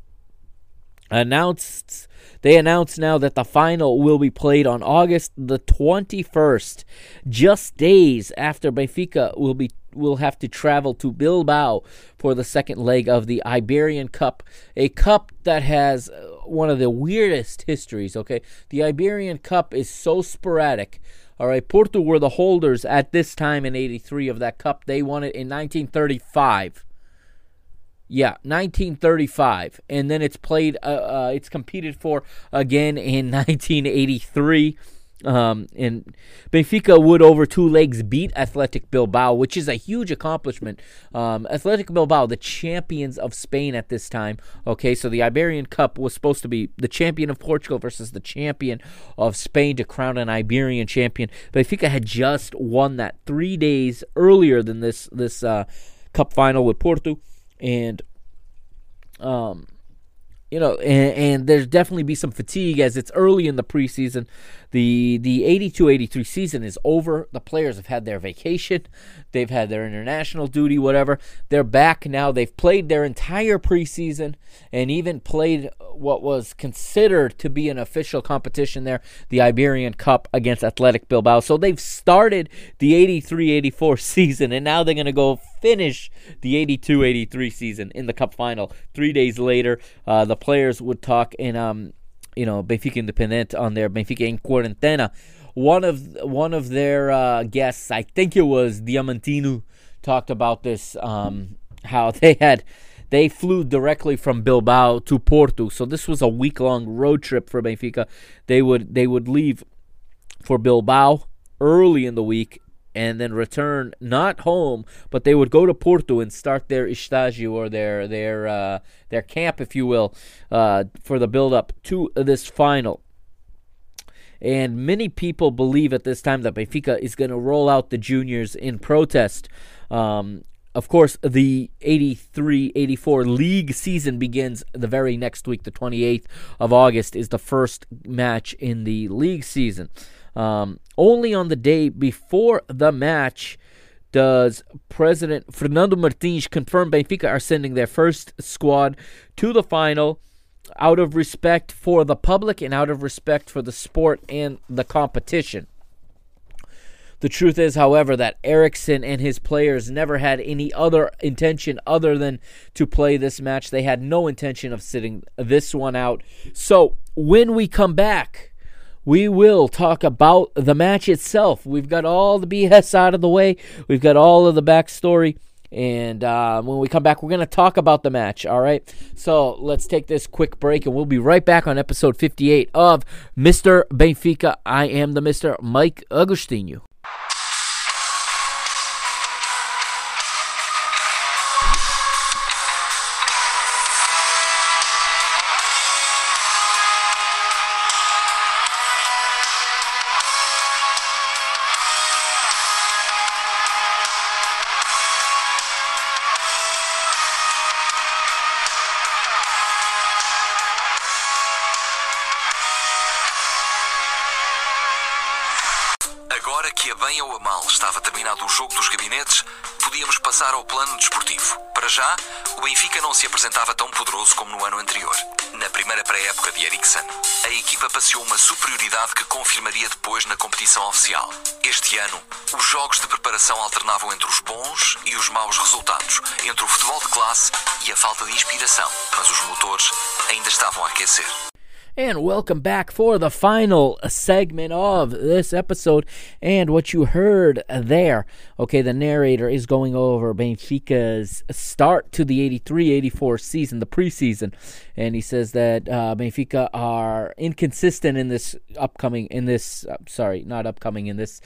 Speaker 1: announced. They announced now that the final will be played on August the twenty-first, just days after Benfica will be will have to travel to Bilbao for the second leg of the Iberian Cup, a cup that has one of the weirdest histories, okay? The Iberian Cup is so sporadic. All right, Porto were the holders at this time in eighty-three of that cup. They won it in nineteen thirty-five. Yeah, nineteen thirty-five, and then it's played. Uh, uh, it's competed for again in nineteen eighty-three. Um, and Benfica would over two legs beat Athletic Bilbao, which is a huge accomplishment. Um, Athletic Bilbao, the champions of Spain at this time. Okay, so the Iberian Cup was supposed to be the champion of Portugal versus the champion of Spain to crown an Iberian champion. Benfica had just won that three days earlier than this this uh, cup final with Porto, and um. You know, and, and there's definitely be some fatigue as it's early in the preseason. The the eighty-two eighty-three season is over. The players have had their vacation. They've had their international duty, whatever. They're back now. They've played their entire preseason and even played what was considered to be an official competition there, the Iberian Cup against Athletic Bilbao. So they've started the eighty-three eighty-four season, and now they're going to go finish the eighty-two eighty-three season in the Cup final. Three days later, uh, the players would talk in, um, you know, Benfica Independent on their Benfica en Quarentena. One of one of their uh, guests, I think it was Diamantino, talked about this, um, how they had they flew directly from Bilbao to Porto. So this was a week-long road trip for Benfica. They would they would leave for Bilbao early in the week and then return not home, but they would go to Porto and start their estágio, or their their uh, their camp, if you will, uh, for the build-up to this final. And many people believe at this time that Benfica is going to roll out the juniors in protest. Um, of course, the eighty-three eighty-four league season begins the very next week. The twenty-eighth of August is the first match in the league season. Um, only on the day before the match does President Fernando Martins confirm Benfica are sending their first squad to the final, out of respect for the public and out of respect for the sport and the competition. The truth is, however, that Eriksson and his players never had any other intention other than to play this match. They had no intention of sitting this one out. So when we come back, we will talk about the match itself. We've got all the B S out of the way. We've got all of the backstory. And uh, when we come back, we're going to talk about the match, all right? So let's take this quick break, and we'll be right back on episode fifty-eight of Mister Benfica. I am the Mister Mike Agostinho.
Speaker 3: Agora que a bem ou a mal estava terminado o jogo dos gabinetes, podíamos passar ao plano desportivo. Para já, o Benfica não se apresentava tão poderoso como no ano anterior. Na primeira pré-época de Eriksson, a equipa passeou uma superioridade que confirmaria depois na competição oficial. Este ano, os jogos de preparação alternavam entre os bons e os maus resultados, entre o futebol de classe e a falta de inspiração, mas os motores ainda estavam a aquecer.
Speaker 1: And welcome back for the final segment of this episode. And what you heard there, okay, the narrator is going over Benfica's start to the eighty-three eighty-four season, the preseason. And he says that uh, Benfica are inconsistent in this upcoming, in this, uh, sorry, not upcoming, in this,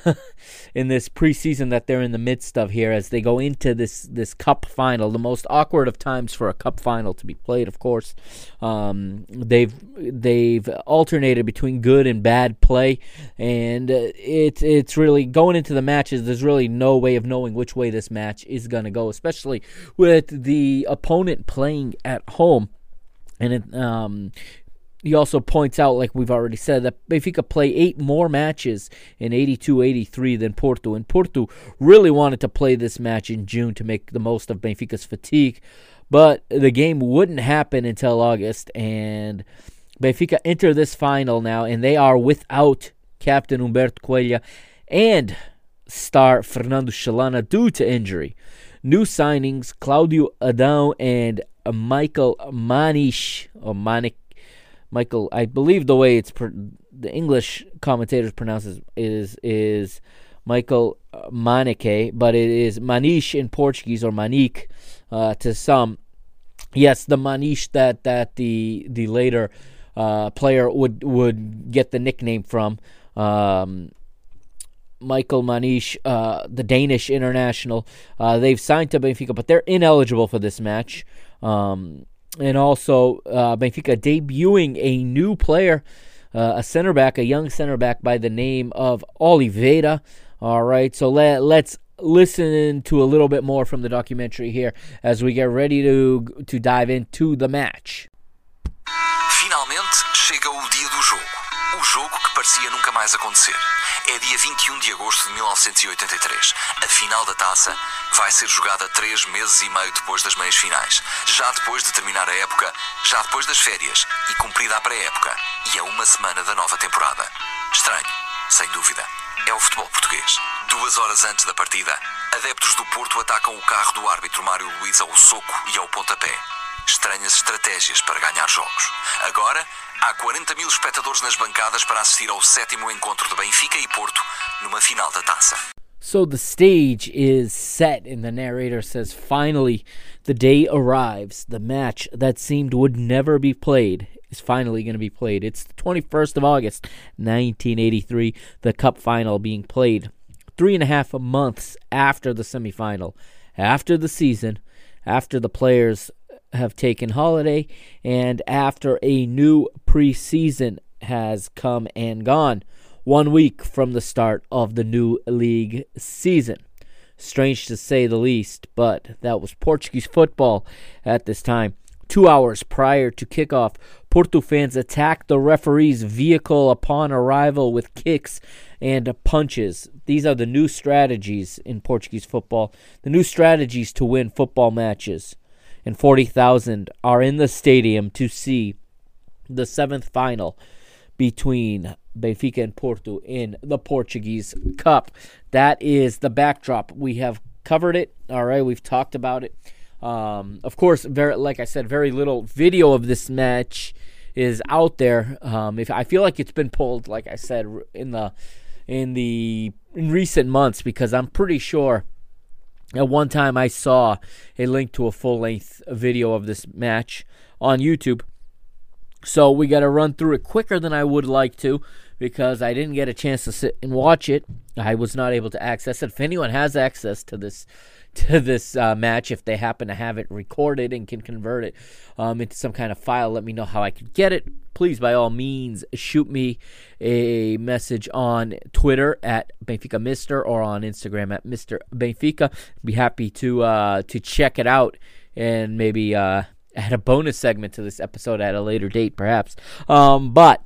Speaker 1: in this preseason that they're in the midst of here as they go into this, this cup final, the most awkward of times for a cup final to be played, of course. Um, they've, They've alternated between good and bad play, and uh, it's it's really going into the matches. There's really no way of knowing which way this match is going to go, especially with the opponent playing at home. And it, um, he also points out, like we've already said, that Benfica play eight more matches in eighty-two eighty-three than Porto, and Porto really wanted to play this match in June to make the most of Benfica's fatigue, but the game wouldn't happen until August, and Benfica enter this final now, and they are without captain Humberto Coelho and star Fernando Chalana due to injury. New signings, Claudio Adão and Michael Manish, or Manik, Michael, I believe the way it's pr- the English commentators pronounce it is, is Michael Manike, but it is Manish in Portuguese, or Manik uh, to some. Yes, the Manish that, that the the later Uh, player would would get the nickname from. Um, Michael Manish, uh, the Danish international, uh, they've signed to Benfica, but they're ineligible for this match. Um, and also, uh, Benfica debuting a new player, uh, a center back, a young center back by the name of Oliveira. All right, so let, let's listen to a little bit more from the documentary here as we get ready to, to dive into the match.
Speaker 3: Finalmente chega o dia do jogo. O jogo que parecia nunca mais acontecer. É dia vinte e um de agosto de mil novecentos e oitenta e três. A final da taça vai ser jogada três meses e meio depois das meias finais. Já depois de terminar a época, já depois das férias e cumprida a pré-época. E a uma semana da nova temporada. Estranho, sem dúvida. É o futebol português. Duas horas antes da partida, adeptos do Porto atacam o carro do árbitro Mário Luís ao soco e ao pontapé. Estranhas estratégias para ganhar jogos. Agora, há quarenta mil espectadores nas bancadas para assistir ao sétimo encontro de Benfica e Porto numa final da taça.
Speaker 1: So the stage is set, and the narrator says, finally, the day arrives. The match that seemed would never be played is finally going to be played. It's the twenty-first of August, nineteen eighty-three, the cup final being played three and a half months after the semifinal, after the season, after the players have taken holiday, and after a new preseason has come and gone, one week from the start of the new league season. Strange to say the least, but that was Portuguese football at this time. Two hours prior to kickoff, Porto fans attacked the referee's vehicle upon arrival with kicks and punches. These are the new strategies in Portuguese football, the new strategies to win football matches. And forty thousand are in the stadium to see the seventh final between Benfica and Porto in the Portuguese Cup. That is the backdrop. We have covered it. All right, we've talked about it. Um, of course, very like I said, very little video of this match is out there. Um, if I feel like it's been pulled, like I said, in the in the in recent months, because I'm pretty sure at one time I saw a link to a full-length video of this match on YouTube. So we got to run through it quicker than I would like to because I didn't get a chance to sit and watch it. I was not able to access it. If anyone has access to this to this uh, match, if they happen to have it recorded and can convert it um, into some kind of file, let me know how I could get it. Please, by all means, shoot me a message on Twitter at Benfica Mister or on Instagram at Mister Benfica. I'd be happy to uh, to check it out and maybe uh, add a bonus segment to this episode at a later date, perhaps. Um, but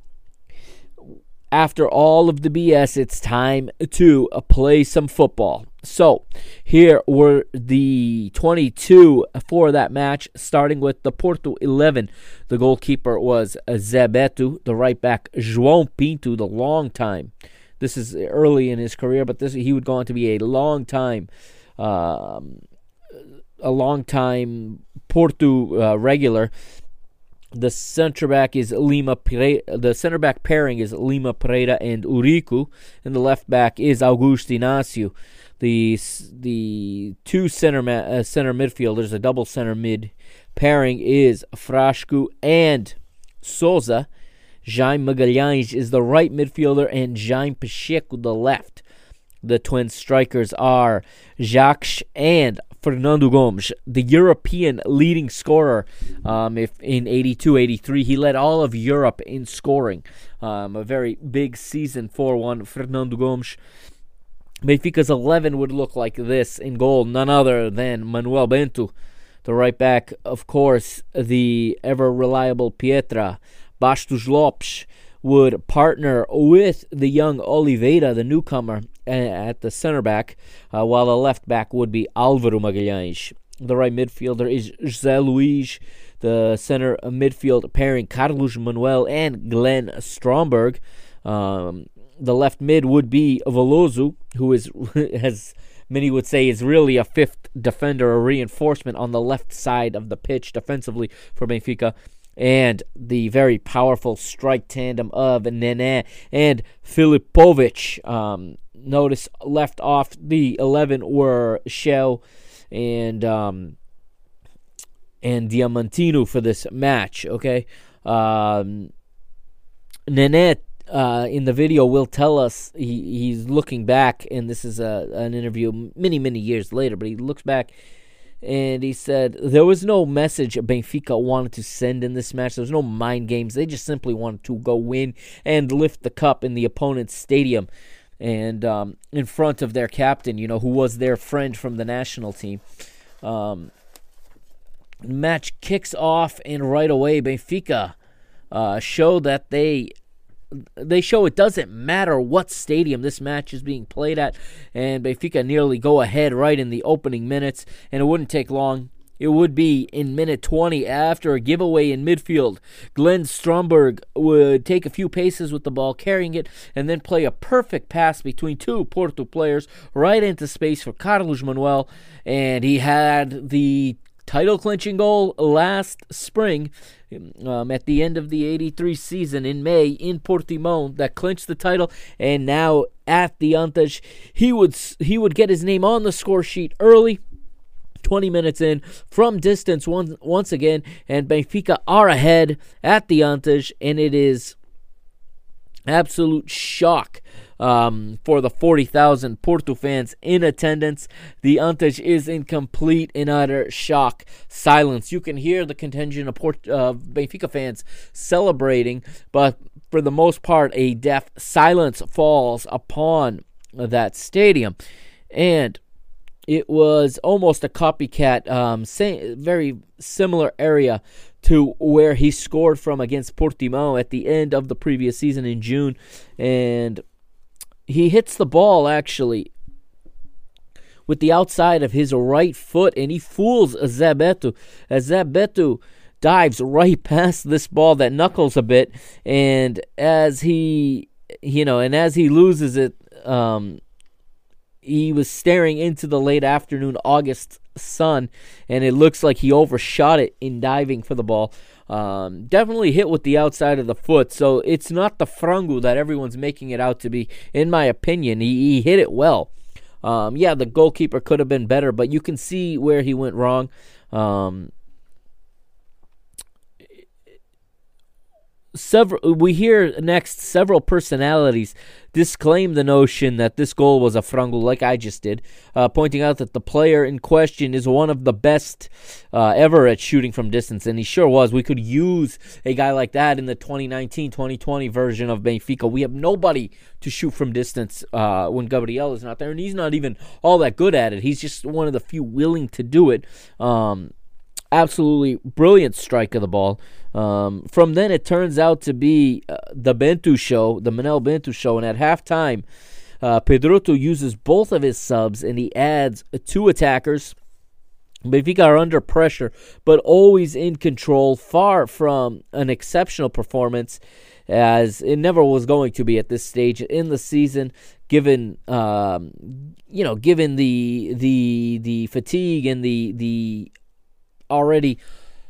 Speaker 1: after all of the B S, it's time to uh, play some football. So here were the twenty-two for that match, starting with the Porto eleven. The goalkeeper was Zé Beto, the right back João Pinto, the long time. This is early in his career, but this he would go on to be a long time, um, a long time Porto uh, regular. The center back is Lima Pereira. The center back pairing is Lima Pereira and Uriku, and the left back is Augusto Inácio. The the two center ma- uh, center midfielders, a double center mid pairing, is Frasco and Souza. Jaime Magalhães is the right midfielder, and Jaime Pacheco the left. The twin strikers are Jacques and Fernando Gomes, the European leading scorer. Um, if in eighty-two eighty-three, he led all of Europe in scoring. Um, a very big season for one Fernando Gomes. Benfica's eleven would look like this in goal, none other than Manuel Bento. The right back, of course, the ever-reliable Pietra. Bastos Lopes would partner with the young Oliveira, the newcomer, at the center back, uh, while the left back would be Álvaro Magalhães. The right midfielder is José Luís. The center midfield pairing, Carlos Manuel and Glenn Stromberg. Um, the left mid would be Veloso, who is, as many would say, is really a fifth defender, a reinforcement on the left side of the pitch defensively for Benfica. And the very powerful strike tandem of Nene and Filipovic. Um, notice left off the eleven were Shell and um, and Diamantino for this match. Okay, um, Nene uh, in the video will tell us he, he's looking back, and this is a, an interview many, many years later, but he looks back and he said there was no message Benfica wanted to send in this match. There was no mind games. They just simply wanted to go win and lift the cup in the opponent's stadium and um, in front of their captain, you know, who was their friend from the national team. Um, match kicks off, and right away Benfica uh, show that they they show it doesn't matter what stadium this match is being played at, and Benfica nearly go ahead right in the opening minutes, and it wouldn't take long. It would be in minute twenty after a giveaway in midfield. Glenn Stromberg would take a few paces with the ball, carrying it, and then play a perfect pass between two Porto players right into space for Carlos Manuel, and he had the title-clinching goal last spring um, at the end of the eighty-three season in May in Portimão that clinched the title, and now at the Antas, he would he would get his name on the score sheet early, twenty minutes in, from distance once, once again, and Benfica are ahead at the Antas, and it is absolute shock Um, for the forty thousand Porto fans in attendance. The Antas is in complete and utter shock silence. You can hear the contingent of Port, uh, Benfica fans celebrating, but for the most part, a deaf silence falls upon that stadium. And it was almost a copycat, um, same, very similar area to where he scored from against Portimão at the end of the previous season in June. And he hits the ball, actually, with the outside of his right foot, and he fools Zé Beto, as Zé Beto dives right past this ball that knuckles a bit, and as he, you know, and as he loses it, um, he was staring into the late afternoon August sun, and it looks like he overshot it in diving for the ball. Um, definitely hit with the outside of the foot, so it's not the frango that everyone's making it out to be. In my opinion, he, he hit it well. Um, yeah, the goalkeeper could have been better, but you can see where he went wrong. Um, several we hear next several personalities disclaim the notion that this goal was a frango, like I just did, uh, pointing out that the player in question is one of the best uh, ever at shooting from distance, and he sure was. We could use a guy like that in the twenty nineteen twenty twenty version of Benfica. We have nobody to shoot from distance uh, when Gabriel is not there, and he's not even all that good at it. He's just one of the few willing to do it. Um, absolutely brilliant strike of the ball. Um, from then, it turns out to be uh, the Bento show, the Manel Bento show, and at halftime, uh, Pedroto uses both of his subs, and he adds two attackers. Benfica are under pressure, but always in control, far from an exceptional performance, as it never was going to be at this stage in the season, given um, you know, given the the the fatigue and the the already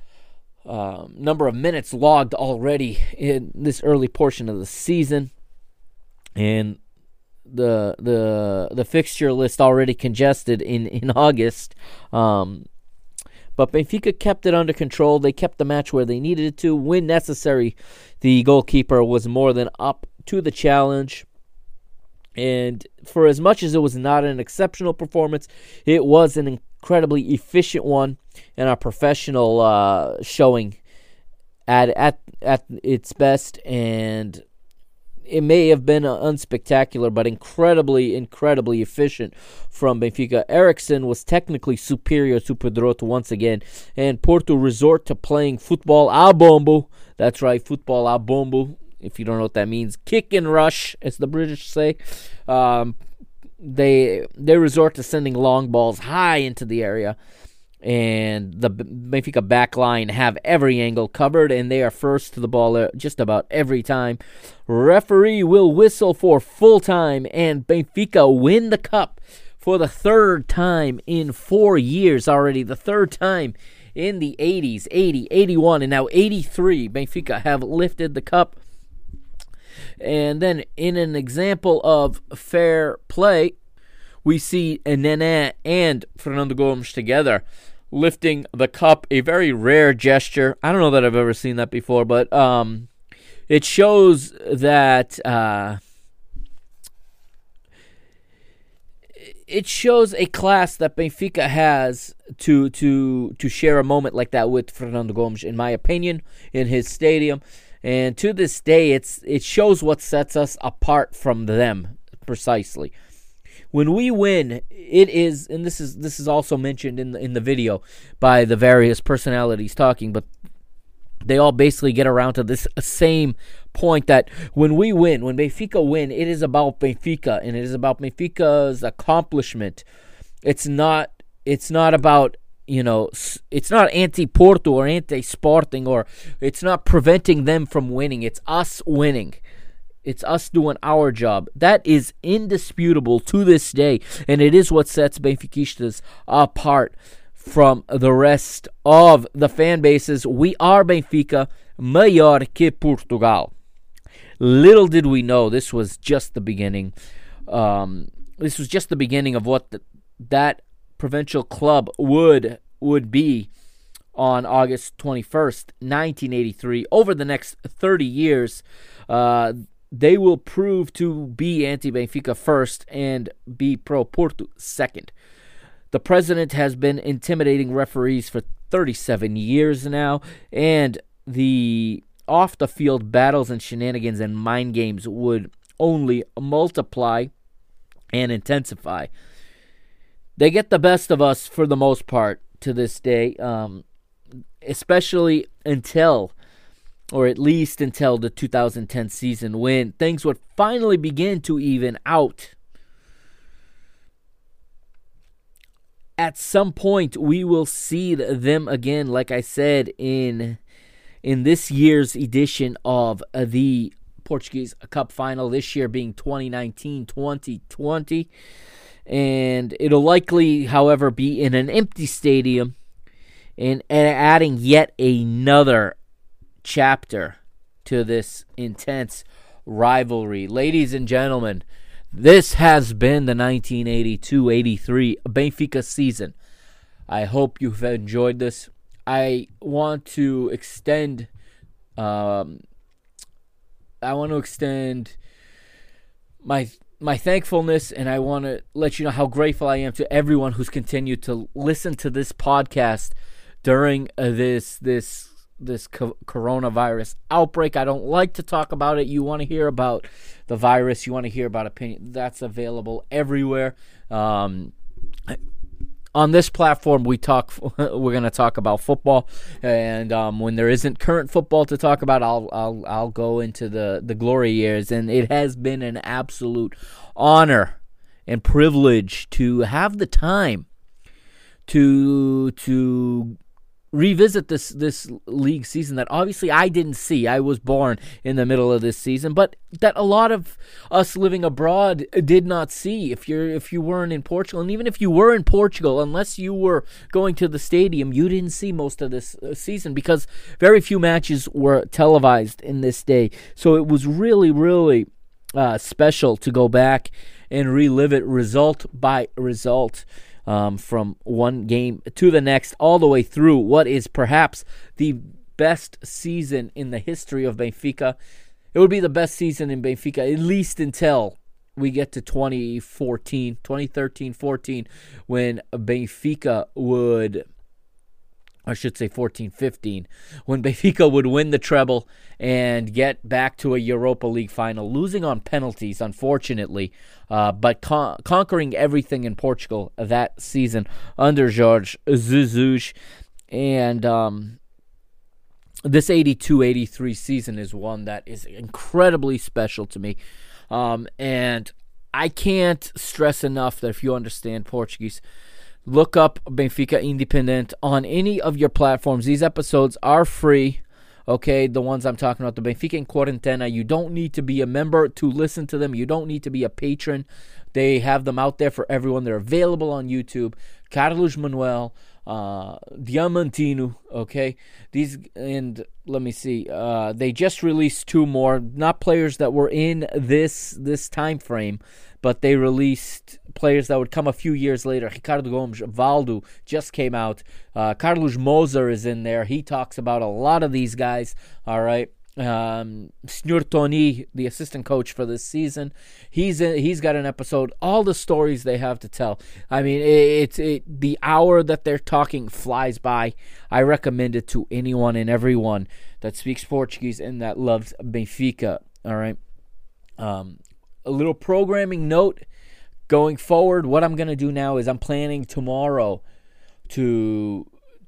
Speaker 1: um, number of minutes logged already in this early portion of the season, and the the the fixture list already congested in in August. Um, but Benfica kept it under control. They kept the match where they needed it to. When necessary, the goalkeeper was more than up to the challenge. And for as much as it was not an exceptional performance, it was an incredibly efficient one and a professional uh, showing at at at its best. And it may have been uh, unspectacular, but incredibly, incredibly efficient from Benfica. Eriksson was technically superior to Pedroto once again, and Porto resort to playing football a bombo. That's right, football a bombo. If you don't know what that means, kick and rush, as the British say. Um, they they resort to sending long balls high into the area, and the Benfica back line have every angle covered, and they are first to the ball just about every time. Referee will whistle for full time, and Benfica win the cup for the third time in four years already. The third time in the eighties, eighty, eighty-one, and now eighty-three. Benfica have lifted the cup. And then in an example of fair play, we see Nene and Fernando Gomes together lifting the cup, a very rare gesture. I don't know that I've ever seen that before, but um, it shows that uh, it shows a class that Benfica has to to to share a moment like that with Fernando Gomes, in my opinion, in his stadium. And to this day, it's it shows what sets us apart from them precisely. When we win, it is, and this is this is also mentioned in the, in the video by the various personalities talking, but they all basically get around to this same point that when we win, when Benfica win, it is about Benfica, and it is about Benfica's accomplishment. It's not it's not about, you know, it's not anti-Porto or anti-Sporting, or it's not preventing them from winning. It's us winning. It's us doing our job. That is indisputable to this day, and it is what sets Benfiquistas apart from the rest of the fan bases. We are Benfica, maior que Portugal. Little did we know this was just the beginning. Um, this was just the beginning of what the, that provincial club would would be on August twenty-first, nineteen eighty-three. Over the next thirty years, uh, they will prove to be anti-Benfica first and be pro-Porto second. The president has been intimidating referees for thirty-seven years now, and the off-the-field battles and shenanigans and mind games would only multiply and intensify. They get the best of us for the most part to this day, um, especially until, or at least until the two thousand ten season, when things would finally begin to even out. At some point, we will see them again, like I said, in in this year's edition of the Portuguese Cup Final, this year being twenty nineteen twenty twenty. And it'll likely, however, be in an empty stadium, and adding yet another chapter to this intense rivalry. Ladies and gentlemen, this has been the nineteen eighty-two eighty-three Benfica season. I hope you've enjoyed this. I want to extend, um, I want to extend my my thankfulness, and I want to let you know how grateful I am to everyone who's continued to listen to this podcast during uh, this this this co- coronavirus outbreak. I don't like to talk about it. You want to hear about the virus, you want to hear about opinion, that's available everywhere. Um, on this platform, we talk. We're going to talk about football, and um, when there isn't current football to talk about, I'll I'll I'll go into the, the glory years. And it has been an absolute honor and privilege to have the time to to revisit this this league season that obviously I didn't see. I was born in the middle of this season, but that a lot of us living abroad did not see. If you're if you weren't in Portugal, and even if you were in Portugal, unless you were going to the stadium, you didn't see most of this season because very few matches were televised in this day. So it was really, really uh, special to go back and relive it result by result. Um, from one game to the next, all the way through what is perhaps the best season in the history of Benfica. It would be the best season in Benfica, at least until we get to twenty fourteen, twenty thirteen fourteen, when Benfica would, I should say fourteen fifteen, when Benfica would win the treble and get back to a Europa League final, losing on penalties, unfortunately, uh, but con- conquering everything in Portugal that season under Jorge Jesus. And um, this eighty-two eighty-three season is one that is incredibly special to me. Um, and I can't stress enough that if you understand Portuguese, look up Benfica Independent on any of your platforms. These episodes are free, okay? The ones I'm talking about, the Benfica in Quarentena. You don't need to be a member to listen to them. You don't need to be a patron. They have them out there for everyone. They're available on YouTube. Carlos Manuel, uh, Diamantino, okay? These, and let me see. Uh, they just released two more, not players that were in this this time frame, but they released players that would come a few years later. Ricardo Gomes, Valdo just came out. Uh, Carlos Moser is in there. He talks about a lot of these guys, all right? Um, Senor Tony, the assistant coach for this season, he's in, he's got an episode. All the stories they have to tell. I mean, it, it's it, the hour that they're talking flies by. I recommend it to anyone and everyone that speaks Portuguese and that loves Benfica. All right. Um, a little programming note going forward. What I'm gonna do now is I'm planning tomorrow to.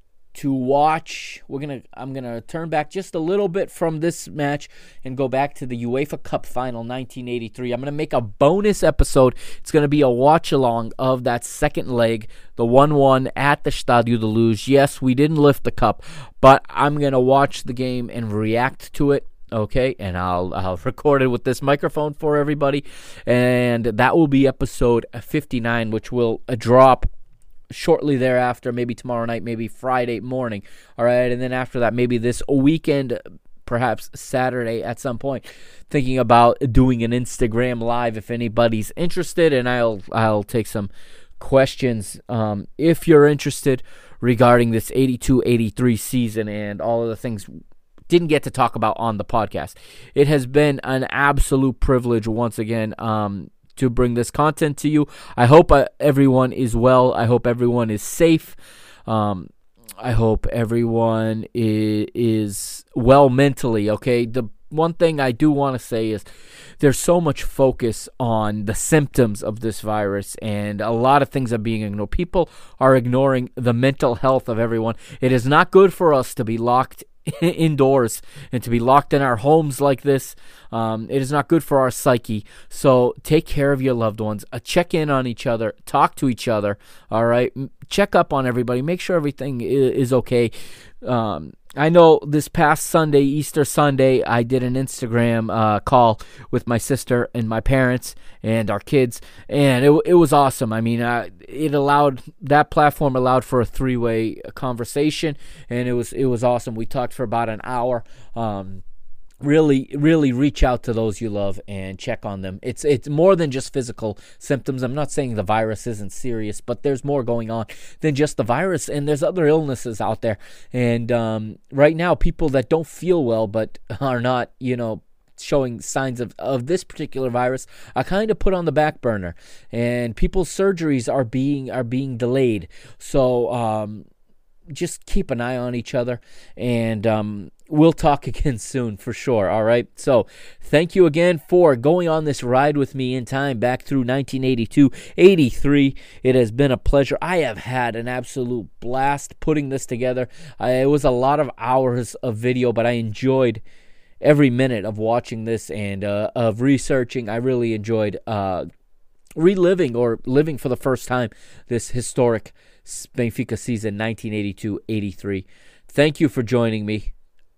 Speaker 1: to watch. We're gonna I'm gonna turn back just a little bit from this match and go back to the UEFA Cup final nineteen eighty-three. I'm gonna make a bonus episode. It's gonna be a watch along of that second leg, the one one at the Estádio da Luz. Yes, we didn't lift the cup, but I'm gonna watch the game and react to it. Okay, and I'll I'll record it with this microphone for everybody, and that will be episode fifty-nine, which will uh, drop shortly thereafter, maybe tomorrow night, maybe Friday morning. All right, and then after that, maybe this weekend, perhaps Saturday at some point. Thinking about doing an Instagram live if anybody's interested, and I'll I'll take some questions um, if you're interested regarding this eighty-two eighty-three season and all of the things didn't get to talk about on the podcast. It has been an absolute privilege once again. Um, to bring this content to you. I hope uh, everyone is well. I hope everyone is safe. Um, I hope everyone is, is well mentally, okay? The one thing I do want to say is there's so much focus on the symptoms of this virus, and a lot of things are being ignored. People are ignoring the mental health of everyone. It is not good for us to be locked indoors and to be locked in our homes like this. Um, it is not good for our psyche. So take care of your loved ones. Uh, check in on each other. Talk to each other. All right. Check up on everybody. Make sure everything is, is okay. Um, I know this past Sunday, Easter Sunday, I did an Instagram uh, call with my sister and my parents and our kids, and it it was awesome. I mean, uh, it allowed that platform allowed for a three-way conversation, and it was it was awesome. We talked for about an hour. Um, Really, really reach out to those you love and check on them. It's it's more than just physical symptoms. I'm not saying the virus isn't serious, but there's more going on than just the virus, and there's other illnesses out there. And um, right now, people that don't feel well but are not, you know, showing signs of, of this particular virus are kind of put on the back burner, and people's surgeries are being are being delayed. So um, just keep an eye on each other, and um, we'll talk again soon for sure, all right? So thank you again for going on this ride with me in time back through nineteen eighty-two eighty-three. It has been a pleasure. I have had an absolute blast putting this together. I, it was a lot of hours of video, but I enjoyed every minute of watching this and uh, of researching. I really enjoyed uh, reliving or living for the first time this historic Benfica season nineteen eighty-two eighty-three. Thank you for joining me.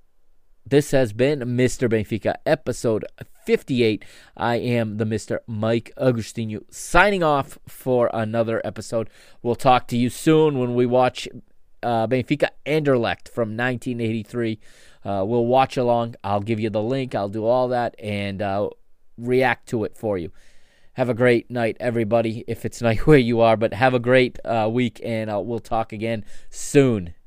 Speaker 1: This has been Mister Benfica, episode fifty-eight. I am the Mister Mike Agostinho, signing off for another episode. We'll talk to you soon when we watch uh, Benfica Anderlecht from nineteen eighty-three. Uh, we'll watch along. I'll give you the link. I'll do all that and uh, react to it for you. Have a great night, everybody, if it's night where you are. But have a great uh, week, and uh, we'll talk again soon.